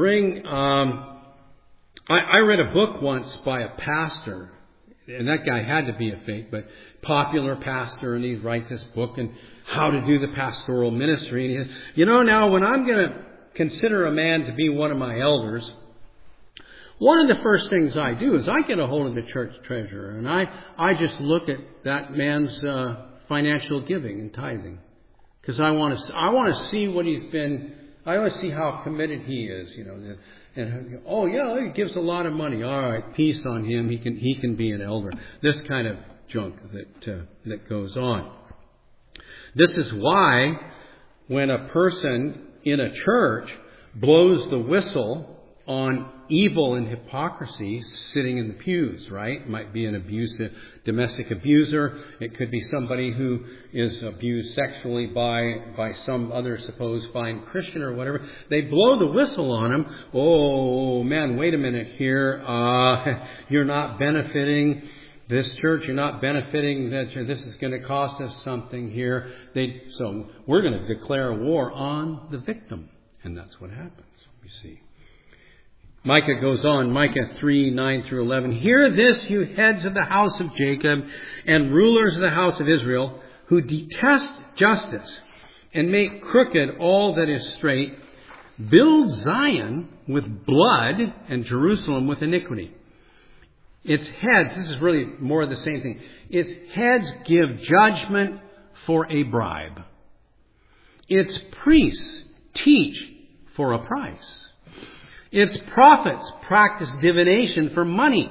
I read a book once by a pastor, and that guy had to be a fake, but popular pastor, and he writes this book and how to do the pastoral ministry. And he says, now when I'm going to consider a man to be one of my elders, one of the first things I do is I get a hold of the church treasurer, and I just look at that man's financial giving and tithing, because I want to see what he's been. I want to see how committed he is, And oh yeah, he gives a lot of money. All right, peace on him. He can be an elder. This kind of junk that goes on. This is why when a person in a church blows the whistle on evil and hypocrisy sitting in the pews, right? It might be an domestic abuser. It could be somebody who is abused sexually by some other supposed fine Christian or whatever. They blow the whistle on them. Oh man, wait a minute here. You're not benefiting this church. You're not benefiting that. This is going to cost us something here. So we're going to declare war on the victim. And that's what happens, you see. Micah goes on, Micah 3:9-11. Hear this, you heads of the house of Jacob and rulers of the house of Israel, who detest justice and make crooked all that is straight. Build Zion with blood and Jerusalem with iniquity. Its heads, this is really more of the same thing. Its heads give judgment for a bribe. Its priests teach for a price. Its prophets practice divination for money.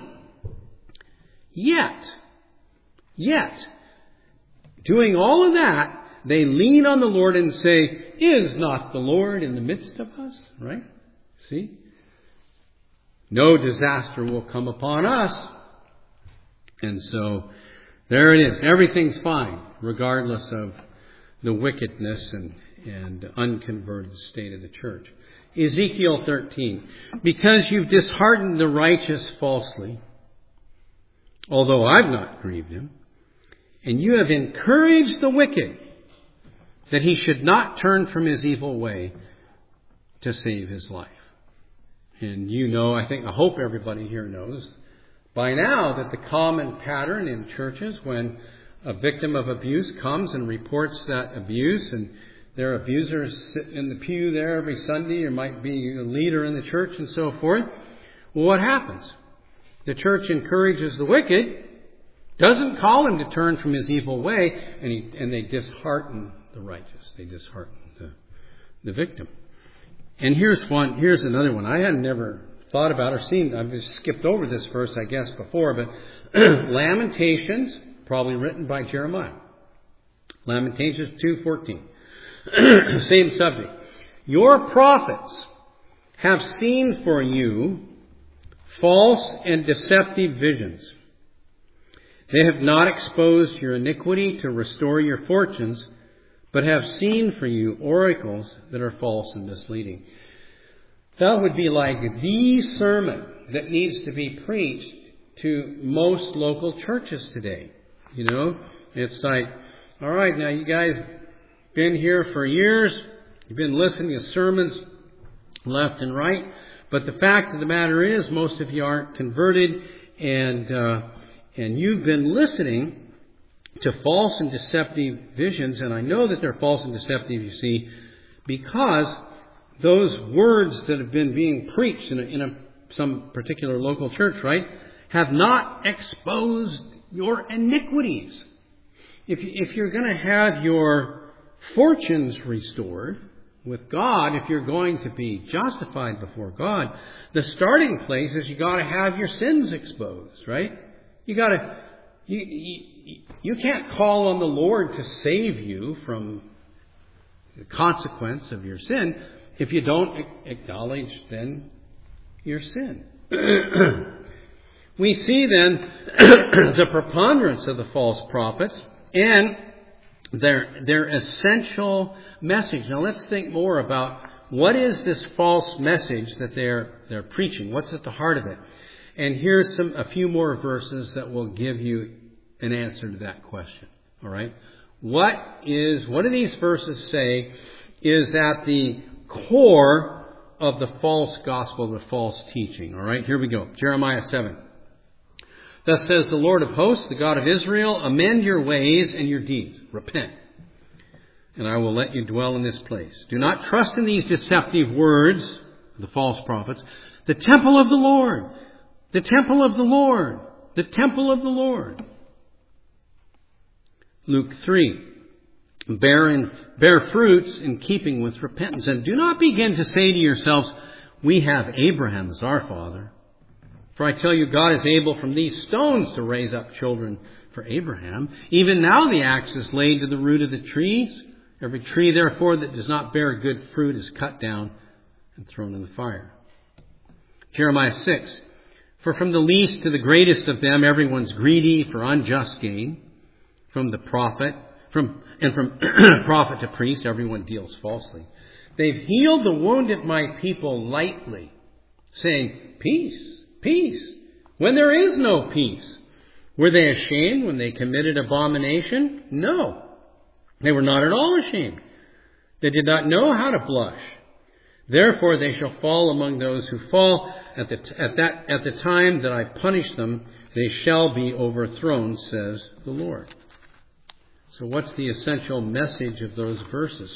Yet, doing all of that, they lean on the Lord and say, is not the Lord in the midst of us? Right? See? No disaster will come upon us. And so, there it is. Everything's fine, regardless of the wickedness and unconverted state of the church. Ezekiel 13. Because you've disheartened the righteous falsely, although I've not grieved him, and you have encouraged the wicked, that he should not turn from his evil way to save his life. And I hope everybody here knows by now that the common pattern in churches when a victim of abuse comes and reports that abuse, and their abusers sitting in the pew there every Sunday, or might be a leader in the church and so forth. Well, what happens? The church encourages the wicked, doesn't call him to turn from his evil way, and they dishearten the righteous. They dishearten the victim. And here's another one. I had never thought about or seen. I've just skipped over this verse, I guess, before, but Lamentations, probably written by Jeremiah. Lamentations 2:14. Same subject. Your prophets have seen for you false and deceptive visions. They have not exposed your iniquity to restore your fortunes, but have seen for you oracles that are false and misleading. That would be like the sermon that needs to be preached to most local churches today. You know, it's like, all right, now you guys been here for years. You've been listening to sermons left and right. But the fact of the matter is, most of you aren't converted, and you've been listening to false and deceptive visions. And I know that they're false and deceptive, you see, because those words that have been being preached in some particular local church, right, have not exposed your iniquities. If you're going to have your fortunes restored with God, if you're going to be justified before God, the starting place is you got to have your sins exposed, right? You can't call on the Lord to save you from the consequence of your sin if you don't acknowledge then your sin. We see then the preponderance of the false prophets and their essential message. Now let's think more about what is this false message that they're preaching. What's at the heart of it? And here's a few more verses that will give you an answer to that question. All right? What do these verses say is at the core of the false gospel, the false teaching? All right, here we go. Jeremiah 7. Thus says the Lord of hosts, the God of Israel, amend your ways and your deeds. Repent, and I will let you dwell in this place. Do not trust in these deceptive words, the false prophets. The temple of the Lord, the temple of the Lord, the temple of the Lord. Luke 3. Bear fruits in keeping with repentance. And do not begin to say to yourselves, we have Abraham as our father. For I tell you, God is able from these stones to raise up children for Abraham. Even now the axe is laid to the root of the trees. Every tree, therefore, that does not bear good fruit is cut down and thrown in the fire. Jeremiah 6. For from the least to the greatest of them, everyone's greedy for unjust gain. From prophet to priest, everyone deals falsely. They've healed the wounded my people lightly, saying, peace, peace, when there is no peace. Were they ashamed when they committed abomination? No, they were not at all ashamed. They did not know how to blush. Therefore they shall fall among those who fall. At the time that I punish them, they shall be overthrown, says the Lord. So what's the essential message of those verses?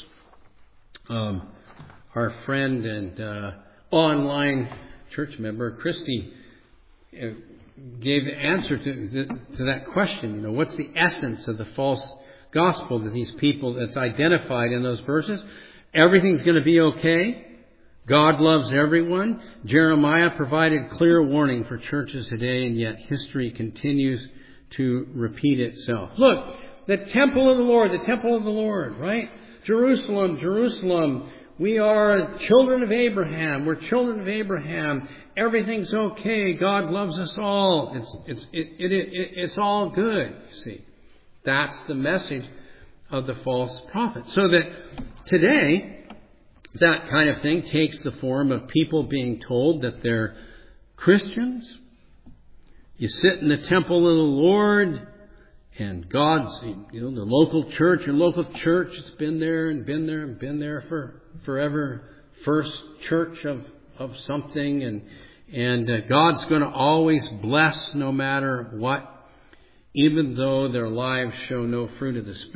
Our friend and online church member, Christy, gave the answer to that question. You know, what's the essence of the false gospel that these people that's identified in those verses? Everything's going to be okay. God loves everyone. Jeremiah provided clear warning for churches today, and yet history continues to repeat itself. Look, the temple of the Lord, right? Jerusalem, Jerusalem. We are children of Abraham. We're children of Abraham. Everything's okay. God loves us all. It's all good. See, that's the message of the false prophet. So that today, that kind of thing takes the form of people being told that they're Christians. You sit in the temple of the Lord, and God's, the local church, your local church has been there and been there and been there for forever. First church of something, and God's going to always bless no matter what, even though their lives show no fruit of the Spirit.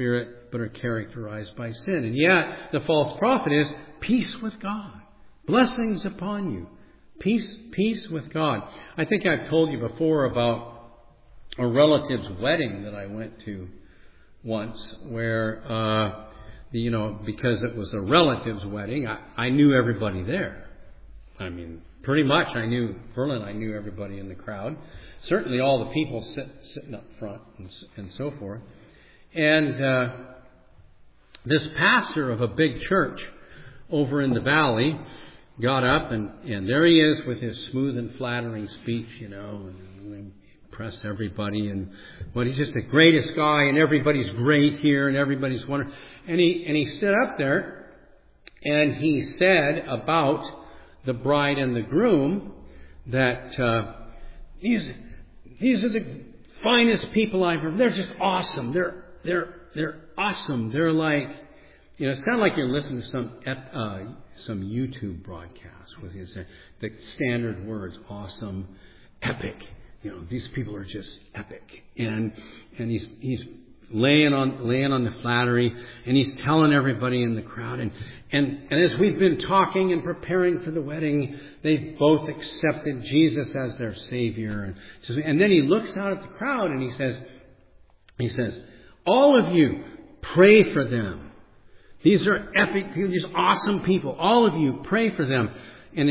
but are characterized by sin. And yet, the false prophet is peace with God. Blessings upon you. Peace with God. I think I've told you before about a relative's wedding that I went to once where, because it was a relative's wedding, I knew everybody there. I mean, pretty much I knew everybody in the crowd. Certainly all the people sitting up front and so forth. And this pastor of a big church over in the valley got up and there he is with his smooth and flattering speech, and impress everybody, he's just the greatest guy, and everybody's great here, and everybody's wonderful. And he stood up there, and he said about the bride and the groom that these are the finest people I've ever. They're just awesome. They're awesome. They're like, it sounds like you're listening to some YouTube broadcast with the standard words: awesome, epic. These people are just epic. And he's laying on the flattery, and he's telling everybody in the crowd. And as we've been talking and preparing for the wedding, they both accepted Jesus as their Savior. And then he looks out at the crowd and he says, all of you, pray for them. These are epic people, these awesome people. All of you, pray for them. And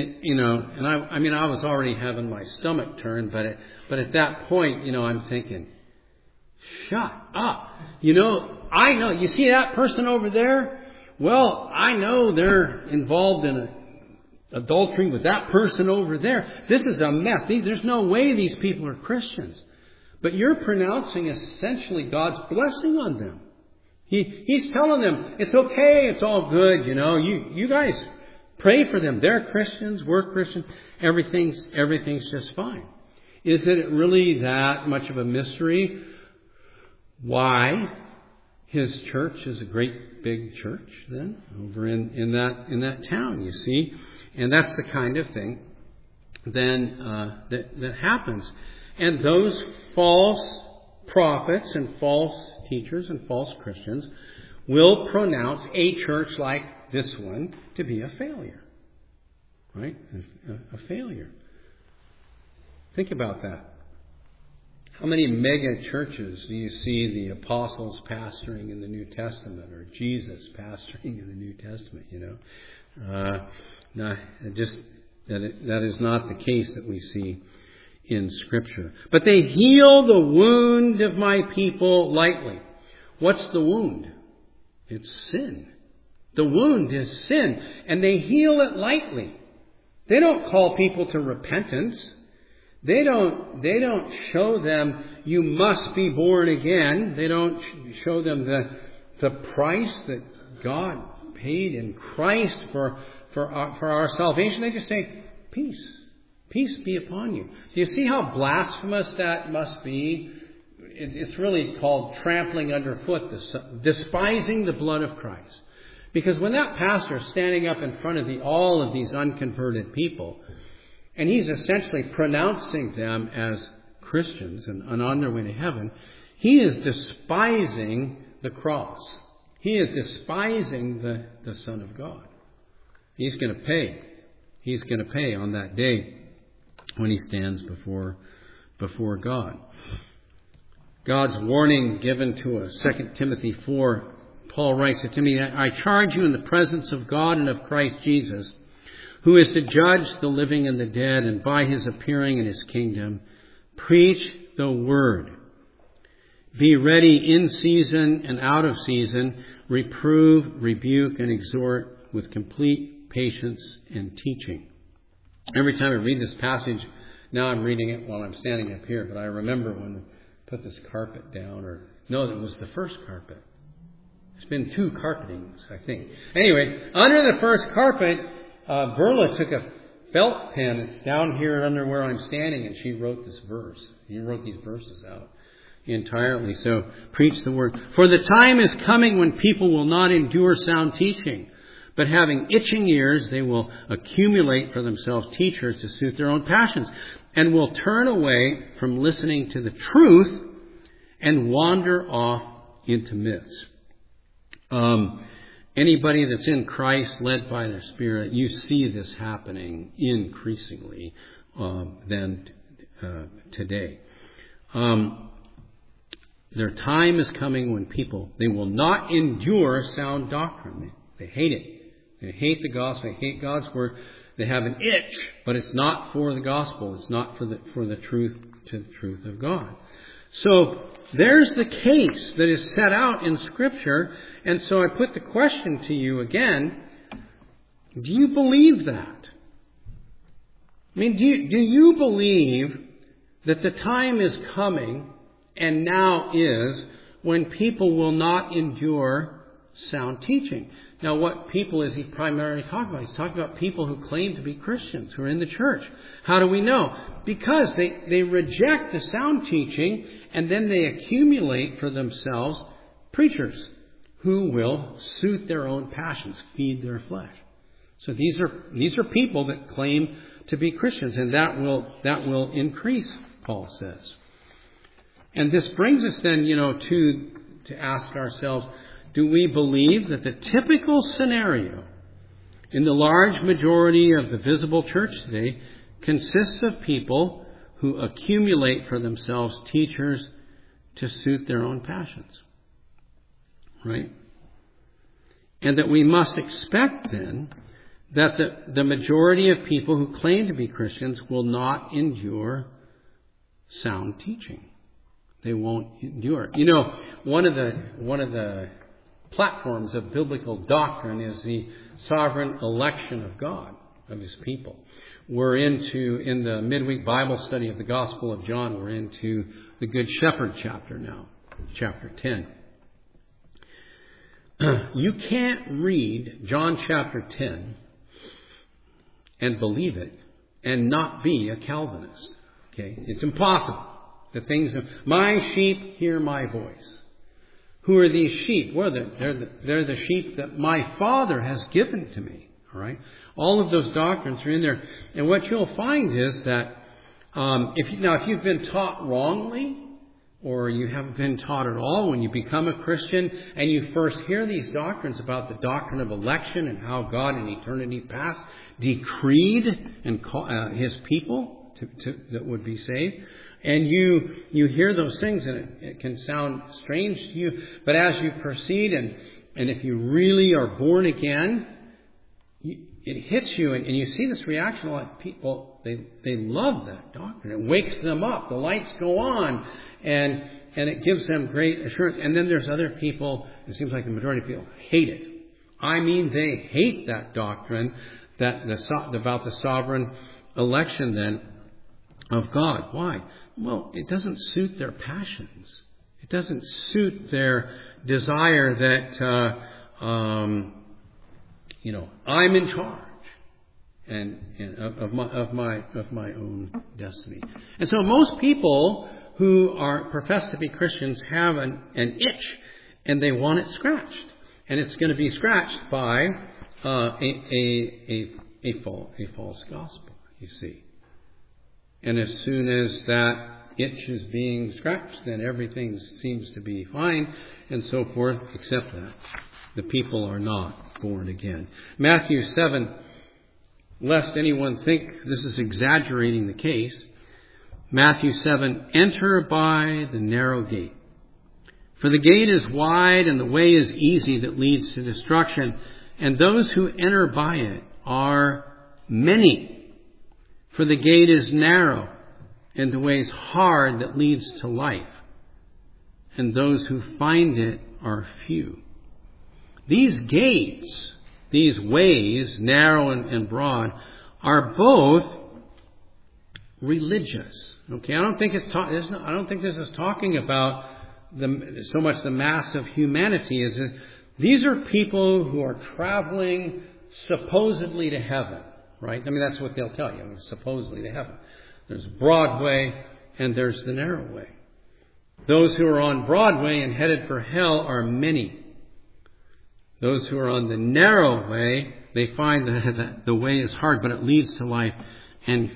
I was already having my stomach turn, but at that point, I'm thinking, shut up. I know. You see that person over there? Well, I know they're involved in adultery with that person over there. This is a mess. There's no way these people are Christians. But you're pronouncing essentially God's blessing on them. He's telling them, it's okay, it's all good, you guys pray for them. They're Christians, we're Christians, everything's just fine. Is it really that much of a mystery why his church is a great big church then over in that town, you see? And that's the kind of thing then that happens. And those false prophets and false teachers and false Christians will pronounce a church like this one to be a failure. Right? A failure. Think about that. How many mega churches do you see the apostles pastoring in the New Testament, or Jesus pastoring in the New Testament? That is not the case that we see in Scripture. But they heal the wound of my people lightly. What's the wound? It's sin. The wound is sin, and they heal it lightly. They don't call people to repentance. They don't show them you must be born again. They don't show them the price that God paid in Christ for our salvation. They just say, peace. Peace be upon you. Do you see how blasphemous that must be? It's really called trampling underfoot, despising the blood of Christ. Because when that pastor is standing up in front of all of these unconverted people, and he's essentially pronouncing them as Christians and on their way to heaven, he is despising the cross. He is despising the Son of God. He's going to pay. He's going to pay on that day when he stands before God. God's warning given to us, 2 Timothy 4, Paul writes to Timothy, I charge you in the presence of God and of Christ Jesus, who is to judge the living and the dead, and by his appearing in his kingdom, preach the word. Be ready in season and out of season, reprove, rebuke, and exhort with complete patience and teaching. Every time I read this passage, now I'm reading it while I'm standing up here, but I remember when we put this carpet down, that was the first carpet. It's been 2 carpetings, I think. Anyway, under the first carpet, Verla took a felt pen. It's down here under where I'm standing, and she wrote this verse. He wrote these verses out entirely. So, preach the word. For the time is coming when people will not endure sound teaching, but having itching ears, they will accumulate for themselves teachers to suit their own passions, and will turn away from listening to the truth and wander off into myths. Anybody that's in Christ, led by the Spirit, you see this happening increasingly than today. Their time is coming when people, they will not endure sound doctrine. They hate it. They hate the gospel. They hate God's word. They have an itch, but it's not for the gospel. It's not for the truth, to the truth of God. So there's the case that is set out in Scripture. And so I put the question to you again. Do you believe that? I mean, do you believe that the time is coming, and now is, when people will not endure sound teaching? Now, what people is he primarily talking about? He's talking about people who claim to be Christians, who are in the church. How do we know? Because they reject the sound teaching, and then they accumulate for themselves preachers who will suit their own passions, feed their flesh. So these are people that claim to be Christians, and that will increase, Paul says. And this brings us then, to ask ourselves, do we believe that the typical scenario in the large majority of the visible church today consists of people who accumulate for themselves teachers to suit their own passions? Right? And that we must expect then that the majority of people who claim to be Christians will not endure sound teaching. They won't endure. One of the platforms of biblical doctrine is the sovereign election of God, of His people. We're in the midweek Bible study of the Gospel of John, we're into the Good Shepherd chapter now, chapter 10. You can't read John chapter 10 and believe it and not be a Calvinist. Okay? It's impossible. The things of my sheep hear my voice. Who are these sheep? Well, they're the sheep that my Father has given to me. All right? All of those doctrines are in there. And what you'll find is that if you've been taught wrongly, or you haven't been taught at all when you become a Christian, and you first hear these doctrines about the doctrine of election and how God in eternity past decreed His people that would be saved, and you hear those things, and it can sound strange to you. But as you proceed, and if you really are born again, it hits you, and you see this reaction. A lot of people, they love that doctrine. It wakes them up. The lights go on, and it gives them great assurance. And then there's other people, it seems like the majority of people hate it. I mean, they hate that doctrine about the sovereign election then of God. Why? Well, it doesn't suit their passions. It doesn't suit their desire that, I'm in charge and of my own destiny. And so most people who profess to be Christians have an itch, and they want it scratched. And it's going to be scratched by a false gospel, you see. And as soon as that itch is being scratched, then everything seems to be fine and so forth, except that the people are not born again. Matthew 7, lest anyone think this is exaggerating the case, Matthew 7, enter by the narrow gate. For the gate is wide and the way is easy that leads to destruction, and those who enter by it are many. For the gate is narrow and the way is hard that leads to life, and those who find it are few. These gates, these ways, narrow and broad, are both religious. Okay, I don't think this is talking about so much the mass of humanity. These are people who are traveling supposedly to heaven, right? I mean, that's what they'll tell you, supposedly to heaven. There's a broad way and there's the narrow way. Those who are on Broadway and headed for hell are many. Those who are on the narrow way, they find that the way is hard, but it leads to life, and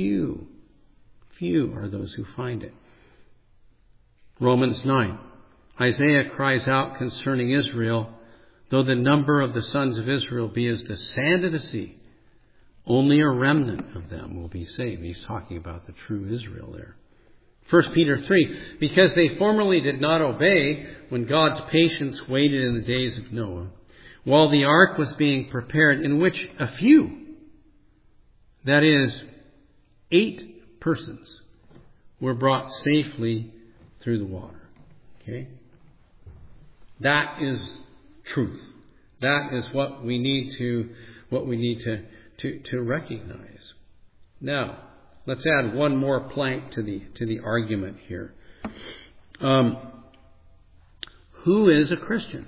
few are those who find it. Romans 9. Isaiah cries out concerning Israel, though the number of the sons of Israel be as the sand of the sea, only a remnant of them will be saved. He's talking about the true Israel there. 1 Peter 3, because they formerly did not obey when God's patience waited in the days of Noah, while the ark was being prepared, in which a few, that is, 8 persons, were brought safely through the water. Okay? That is truth. That is what we need to recognize. Now, let's add one more plank to the argument here. Who is a Christian?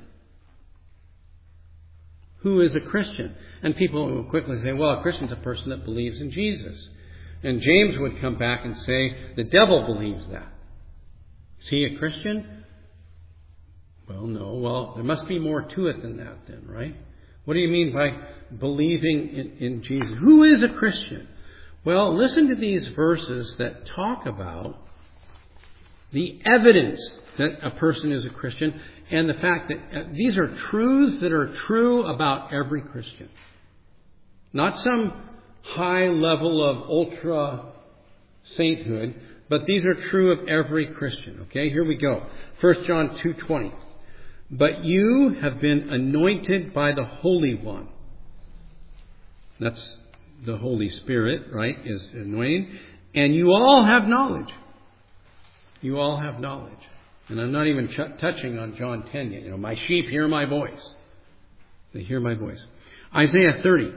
Who is a Christian? And people will quickly say, well, a Christian's a person that believes in Jesus. And James would come back and say, the devil believes that. Is he a Christian? Well, no. Well, there must be more to it than that then, right? What do you mean by believing in Jesus? Who is a Christian? Well, listen to these verses that talk about the evidence that a person is a Christian and the fact that these are truths that are true about every Christian. Not some high level of ultra sainthood, but these are true of every Christian. Okay, here we go. 1 John 2:20. But you have been anointed by the Holy One. That's the Holy Spirit, right, is anointing. And you all have knowledge. You all have knowledge. And I'm not even touching on John 10 yet. My sheep hear my voice. They hear my voice. Isaiah 30.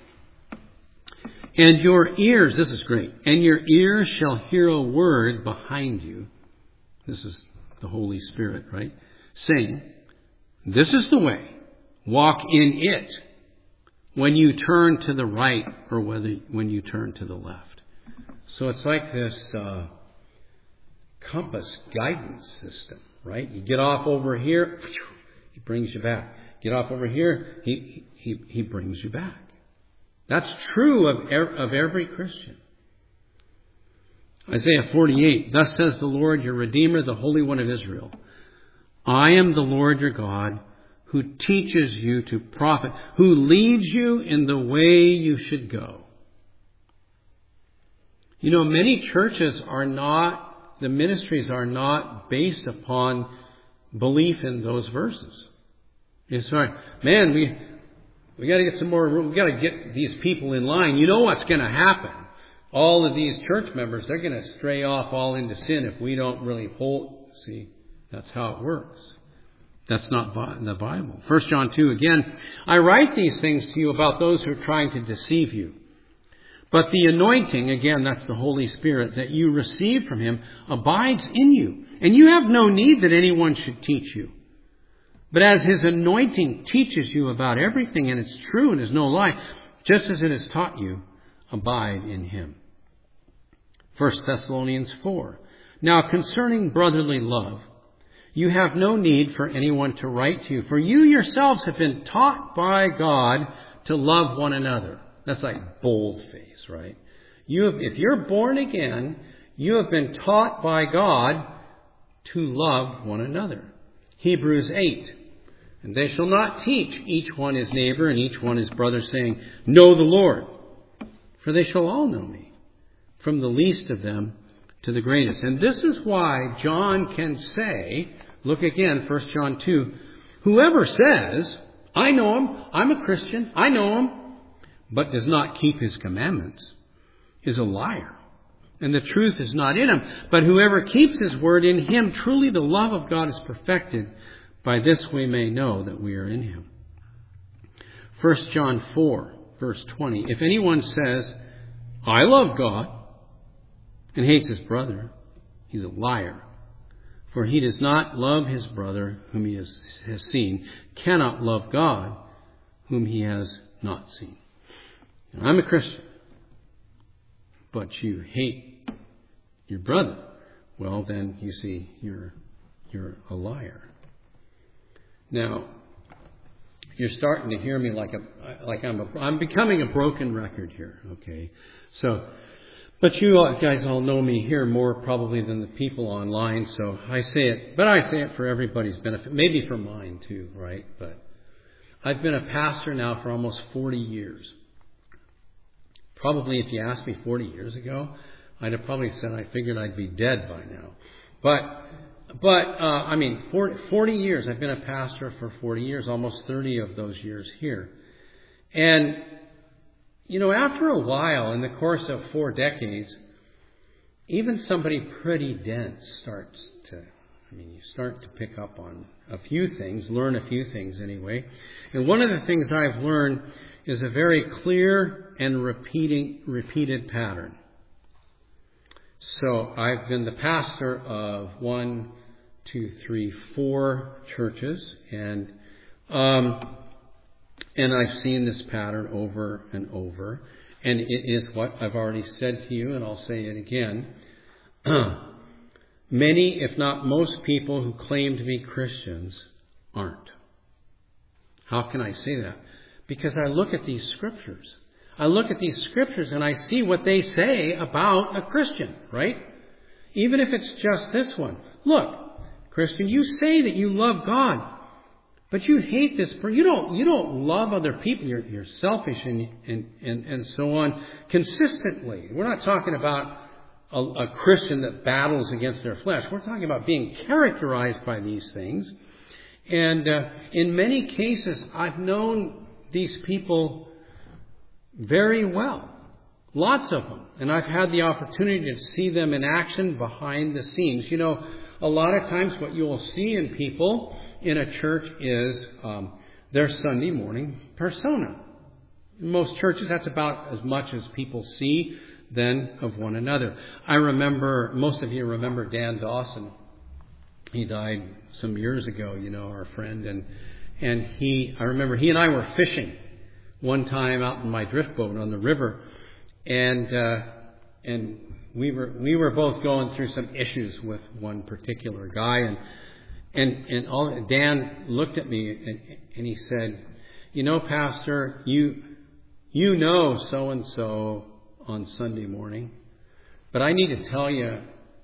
And your ears, this is great, and your ears shall hear a word behind you. This is the Holy Spirit, right? Saying, this is the way. Walk in it when you turn to the right or when you turn to the left. So it's like this compass guidance system, right? You get off over here, he brings you back. Get off over here, he brings you back. That's true of every Christian. Isaiah 48, thus says the Lord, your Redeemer, the Holy One of Israel. I am the Lord your God, who teaches you to profit, who leads you in the way you should go. Many churches the ministries are not based upon belief in those verses. It's like, man, we got to get some more room. We got to get these people in line. You know what's going to happen? All of these church members, they're going to stray off all into sin if we don't really hold. See, that's how it works. That's not in the Bible. 1 John 2, again, I write these things to you about those who are trying to deceive you. But the anointing, again, that's the Holy Spirit, that you receive from Him abides in you. And you have no need that anyone should teach you. But as His anointing teaches you about everything, and it's true and is no lie, just as it has taught you, abide in Him. 1 Thessalonians 4. Now concerning brotherly love, you have no need for anyone to write to you, for you yourselves have been taught by God to love one another. That's like boldface, right? If you're born again, you have been taught by God to love one another. Hebrews 8. And they shall not teach each one his neighbor and each one his brother, saying, know the Lord. For they shall all know me, from the least of them to the greatest. And this is why John can say, look again, 1 John 2, whoever says, I know him, I'm a Christian, I know him, but does not keep his commandments, is a liar. And the truth is not in him. But whoever keeps his word, in him truly the love of God is perfected. By this we may know that we are in him. 1 John 4, verse 20. If anyone says, I love God, and hates his brother, he's a liar. For he does not love his brother whom he has seen, cannot love God whom he has not seen. Now, I'm a Christian, but you hate your brother. Well, then you see you're a liar. Now, you're starting to hear me like I'm becoming a broken record here. Okay, but But you guys all know me here more probably than the people online, so I say it for everybody's benefit, maybe for mine too, right? But I've been a pastor now for almost 40 years. Probably if you asked me 40 years ago, I'd have probably said I figured I'd be dead by now. But 40 years. I've been a pastor for 40 years, almost 30 of those years here. And, after a while, in the course of 4 decades, even somebody pretty dense you start to pick up on a few things, learn a few things anyway. And one of the things I've learned is a very clear and repeated pattern. So I've been the pastor of 4 churches, and I've seen this pattern over and over. And it is what I've already said to you, and I'll say it again. Many, if not most people who claim to be Christians aren't. How can I say that? Because I look at these scriptures. And I see what they say about a Christian, right? Even if it's just this one. Look, Christian, you say that you love God, but you hate this person. You don't love other people. You're selfish and so on consistently. We're not talking about a Christian that battles against their flesh. We're talking about being characterized by these things. And in many cases, I've known these people very well. Lots of them. And I've had the opportunity to see them in action behind the scenes. A lot of times what you will see in people in a church is their Sunday morning persona. In most churches, that's about as much as people see then of one another. Most of you remember Dan Dawson. He died some years ago, our friend. And I remember he and I were fishing one time out in my drift boat on the river. And we were both going through some issues with one particular guy. And Dan looked at me and he said, Pastor, you know so-and-so on Sunday morning, but I need to tell you,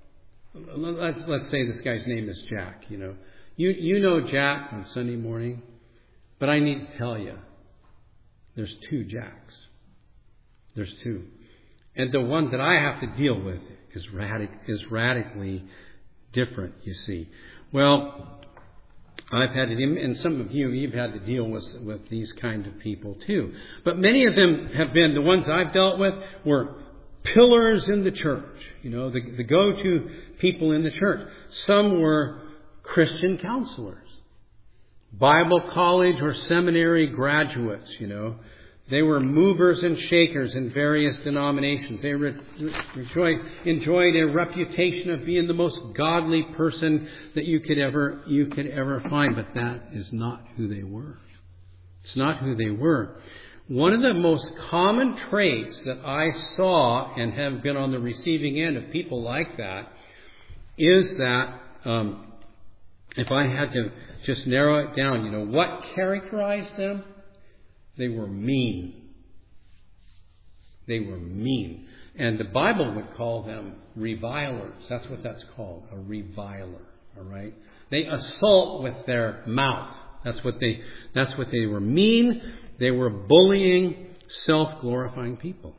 let's say this guy's name is Jack, You know Jack on Sunday morning, but I need to tell you, there's 2 Jacks. There's 2. And the one that I have to deal with is radically different, you see. Well, I've had to, and some of you've had to deal with these kind of people too. But many of them have been, the ones I've dealt with were pillars in the church, the go-to people in the church. Some were Christian counselors, Bible college or seminary graduates, They were movers and shakers in various denominations. They enjoyed a reputation of being the most godly person that you could ever find. But that is not who they were. It's not who they were. One of the most common traits that I saw and have been on the receiving end of people like that is that if I had to just narrow it down, what characterized them? They were mean. They were mean. And the Bible would call them revilers. That's what that's called, a reviler. All right? They assault with their mouth. That's what they were. Mean. They were bullying, self-glorifying people.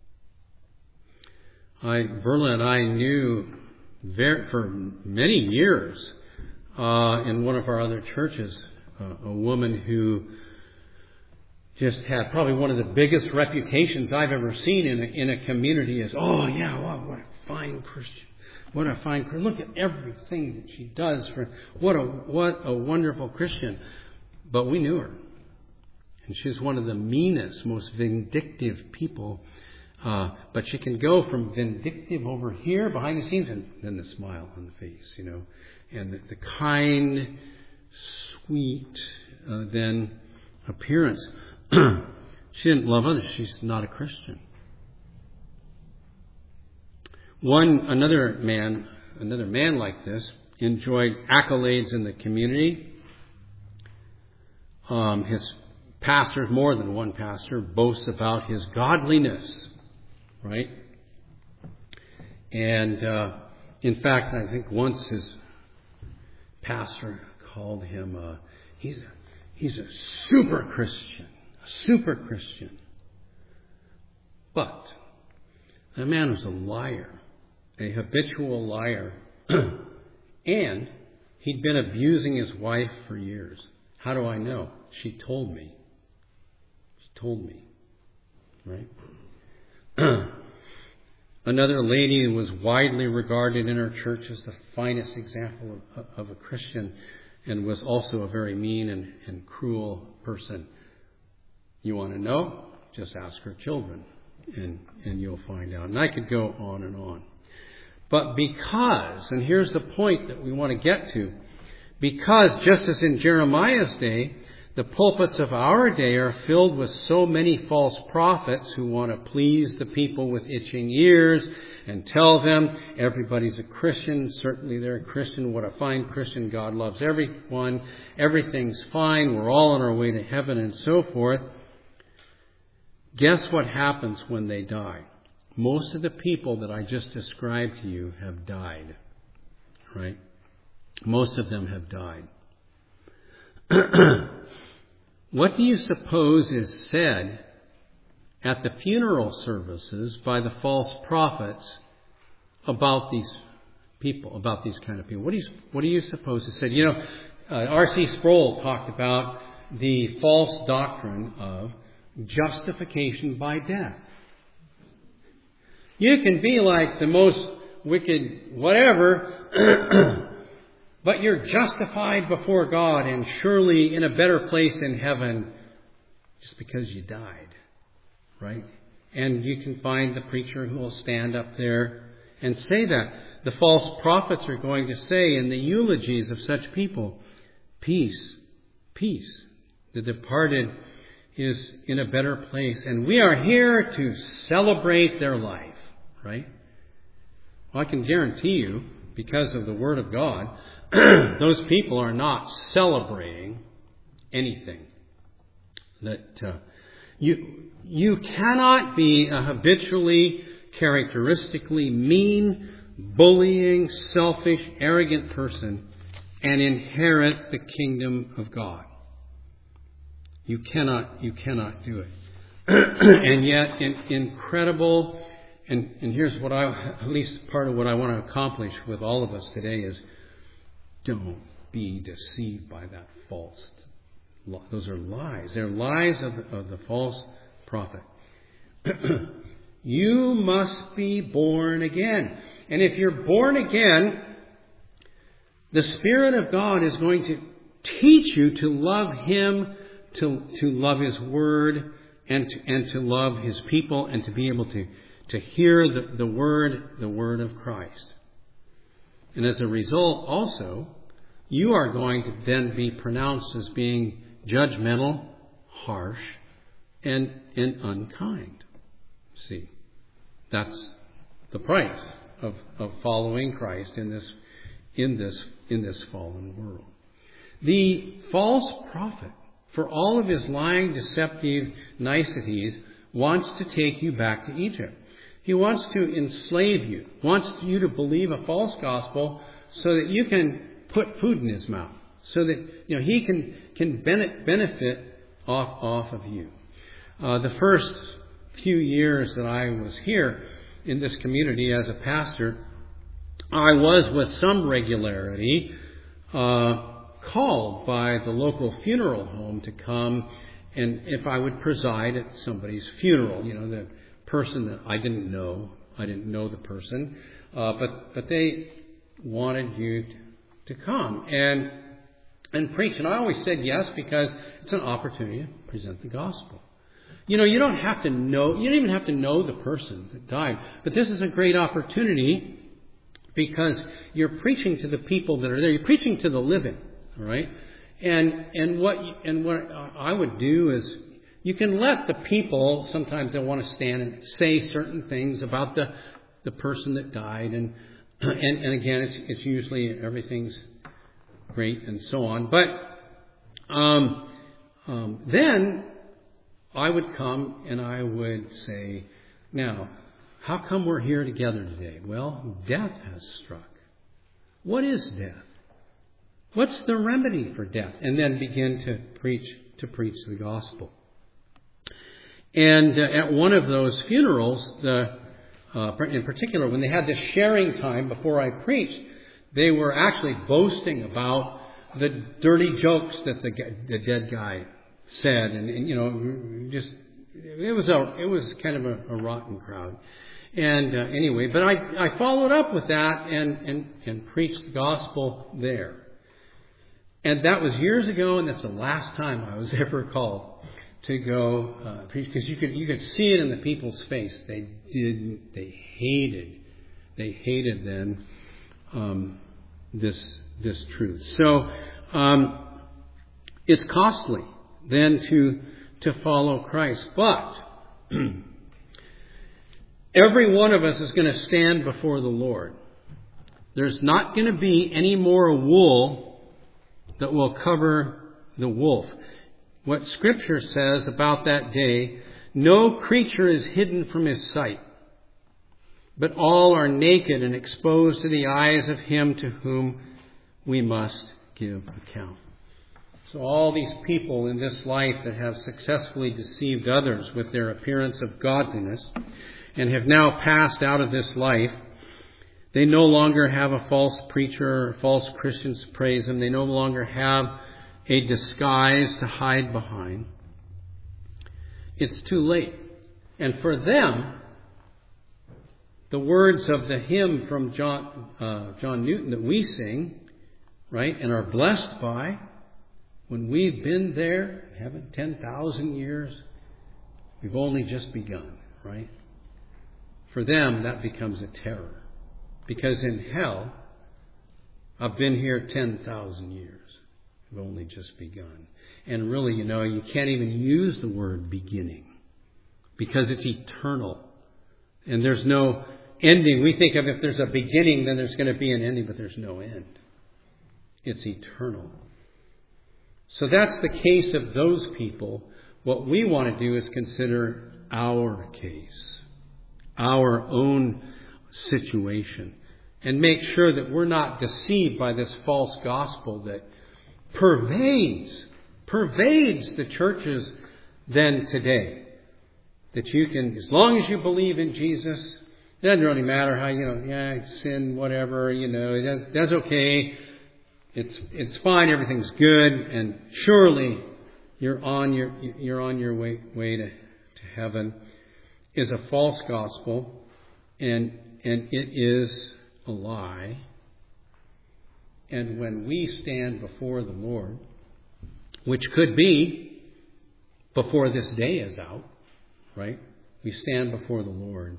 Verla and I knew for many years in one of our other churches a woman who just had probably one of the biggest reputations I've ever seen in a community is, what a fine Christian. What a fine Christian. Look at everything that she does. What a wonderful Christian. But we knew her. And she's one of the meanest, most vindictive people. But she can go from vindictive over here behind the scenes and then the smile on the face, and the kind, sweet, then appearance. She didn't love others. She's not a Christian. Another man like this enjoyed accolades in the community. His pastors, more than one pastor, boasts about his godliness, right? And in fact, I think once his pastor called him, he's a super Christian. But that man was a liar, a habitual liar. And he'd been abusing his wife for years. How do I know? She told me. Right? Another lady who was widely regarded in her church as the finest example of a Christian, and was also a very mean and cruel person. You want to know? Just ask her children, and you'll find out. And I could go on and on. But because, and here's the point that we want to get to, because just as in Jeremiah's day, the pulpits of our day are filled with so many false prophets who want to please the people with itching ears and tell them everybody's a Christian, certainly they're a Christian, what a fine Christian, God loves everyone, everything's fine, we're all on our way to heaven and so forth. Guess what happens when they die? Most of the people that I just described to you have died, right? Most of them have died. What do you suppose is said at the funeral services by the false prophets about these people, about these kind of people? What do you suppose is said? R.C. Sproul talked about the false doctrine of justification by death. You can be like the most wicked whatever, but you're justified before God and surely in a better place in heaven just because you died, right? And you can find the preacher who will stand up there and say that. The false prophets are going to say in the eulogies of such people, peace, peace. The departed is in a better place, and we are here to celebrate their life, right? Well, I can guarantee you, because of the Word of God, those people are not celebrating anything. That you cannot be a habitually, characteristically mean, bullying, selfish, arrogant person and inherit the kingdom of God. You cannot do it. And yet, incredible, and here's what at least part of what I want to accomplish with all of us today is, don't be deceived by that false. Those are lies. They're lies of the false prophet. You must be born again. And if you're born again, the Spirit of God is going to teach you to love Him, to love His Word, and to love His people, and to be able to hear the Word of Christ. And as a result, also, you are going to then be pronounced as being judgmental, harsh, and unkind. See, that's the price of following Christ in this fallen world. The false prophet, for all of his lying, deceptive niceties, wants to take you back to Egypt. He wants to enslave you, wants you to believe a false gospel so that you can put food in his mouth, so that he can benefit off of you. The first few years that I was here in this community as a pastor, I was with some regularity called by the local funeral home to come, and if I would preside at somebody's funeral, the person that I didn't know the person, but they wanted you to come and preach. And I always said yes, because it's an opportunity to present the gospel. You don't even have to know the person that died, but this is a great opportunity because you're preaching to the people that are there. You're preaching to the living, all right? And what I would do is, you can let the people, sometimes they want to stand and say certain things about the person that died, and again, it's usually everything's great and so on. But then I would come and I would say, now, how come we're here together today? Well, death has struck. What is death? What's the remedy for death? And then begin to preach the gospel. And at one of those funerals, in particular, when they had this sharing time before I preached, they were actually boasting about the dirty jokes that the dead guy said, and just it was kind of a rotten crowd. And anyway, but I followed up with that and preached the gospel there. And that was years ago, and that's the last time I was ever called to go preach, because you could see it in the people's face. They hated then this truth. So it's costly then to follow Christ, but every one of us is going to stand before the Lord. There's not going to be any more wool that will cover the wolf. What Scripture says about that day, no creature is hidden from his sight, but all are naked and exposed to the eyes of him to whom we must give account. So all these people in this life that have successfully deceived others with their appearance of godliness and have now passed out of this life, they no longer have a false preacher or false Christians to praise them. They no longer have a disguise to hide behind. It's too late. And for them, the words of the hymn from John Newton that we sing, right, and are blessed by, when we've been there, heaven, 10,000 years, we've only just begun, right? For them, that becomes a terror. Because in hell, I've been here 10,000 years. I've only just begun. And really, you can't even use the word beginning, because it's eternal. And there's no ending. We think of if there's a beginning, then there's going to be an ending, but there's no end. It's eternal. So that's the case of those people. What we want to do is consider our case, our own situation, and make sure that we're not deceived by this false gospel that pervades the churches then today. That you can, as long as you believe in Jesus, it doesn't really matter how, sin, whatever, that's okay. It's fine, everything's good, and surely you're on your way to heaven, is a false gospel, and it is a lie. And when we stand before the Lord, which could be before this day is out, right? We stand before the Lord.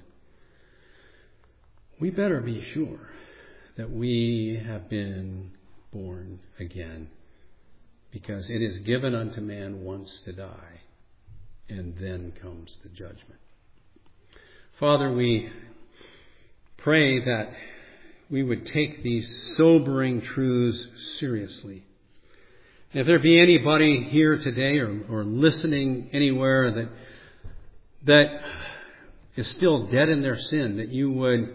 We better be sure that we have been born again, because it is given unto man once to die, and then comes the judgment. Father, we pray that we would take these sobering truths seriously. If there be anybody here today or listening anywhere that is still dead in their sin, that you would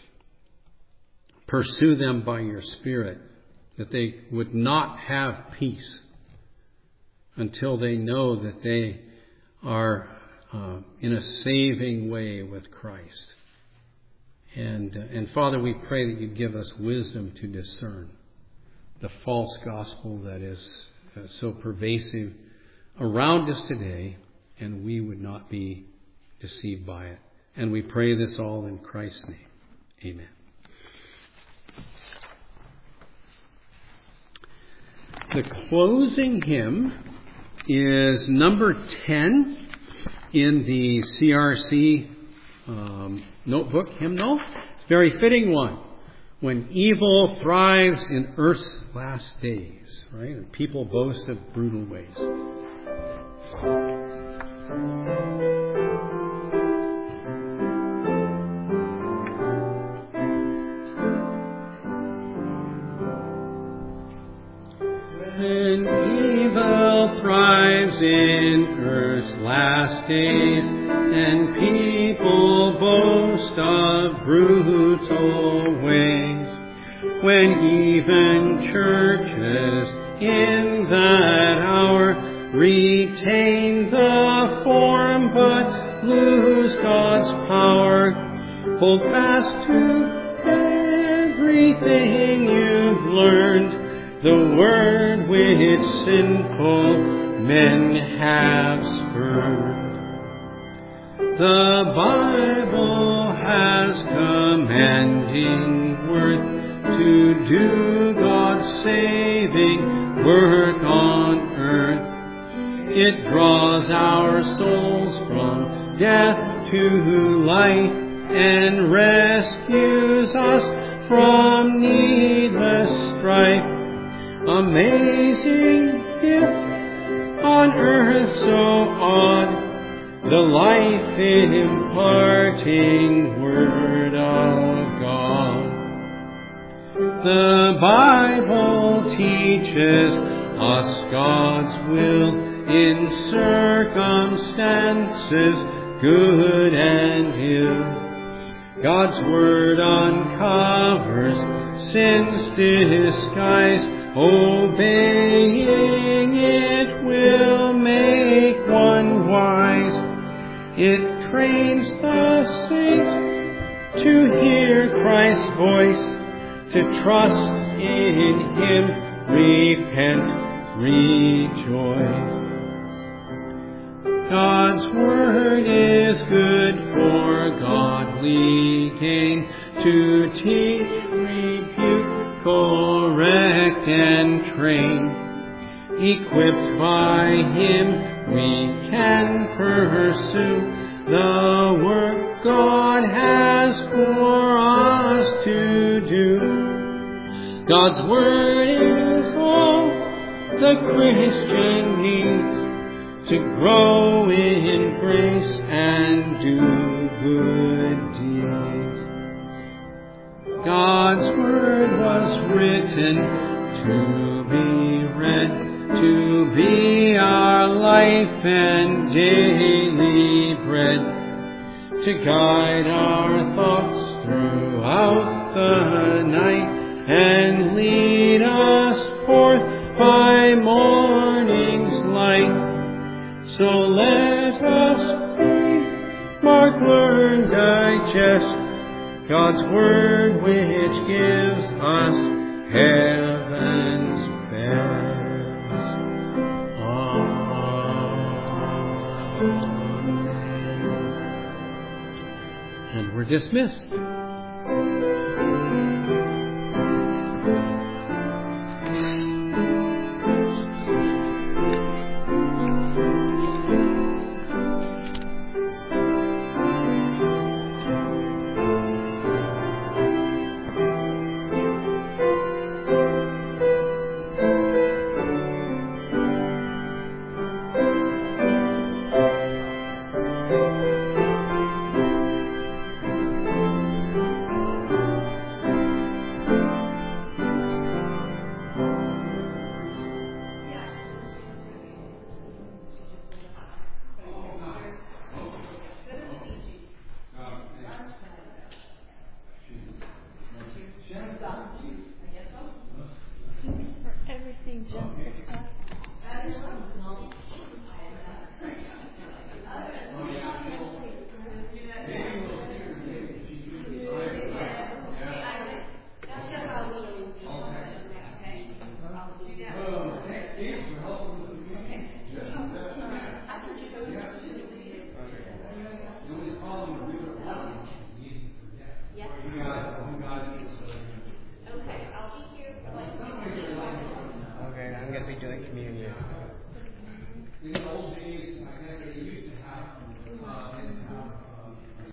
pursue them by your Spirit, that they would not have peace until they know that they are in a saving way with Christ. And Father, we pray that you give us wisdom to discern the false gospel that is so pervasive around us today, and we would not be deceived by it. And we pray this all in Christ's name. Amen. The closing hymn is number 10 in the CRC notebook hymnal. It's a very fitting one. When evil thrives in earth's last days, right? And people boast of brutal ways. When evil thrives in earth's last days, and people boast most of brutal ways. When even churches in that hour retain the form but lose God's power, hold fast to everything you've learned, the word which sinful men have spurned. The Bible has commanding worth to do God's saving work on earth. It draws our souls from death to life and rescues us from needless strife. Amazing gift on earth so odd, the life-imparting Word of God. The Bible teaches us God's will in circumstances good and ill. God's Word uncovers sin's disguise. Obeying it will make one wise. It trains the saint to hear Christ's voice, to trust in Him, repent, rejoice. God's Word is good for godly gain, to teach, rebuke, correct, and train. Equipped by Him, we can pursue the work God has for us to do. God's Word is all the Christian needs to grow in grace and do good deeds. God's Word was written to be read, to be our life and daily bread, to guide our thoughts throughout the night and lead us forth by morning's light. So let us read, mark, learn, digest God's Word which gives us heaven's best. Amen. And we're dismissed. Okay, I'm going to be doing communion.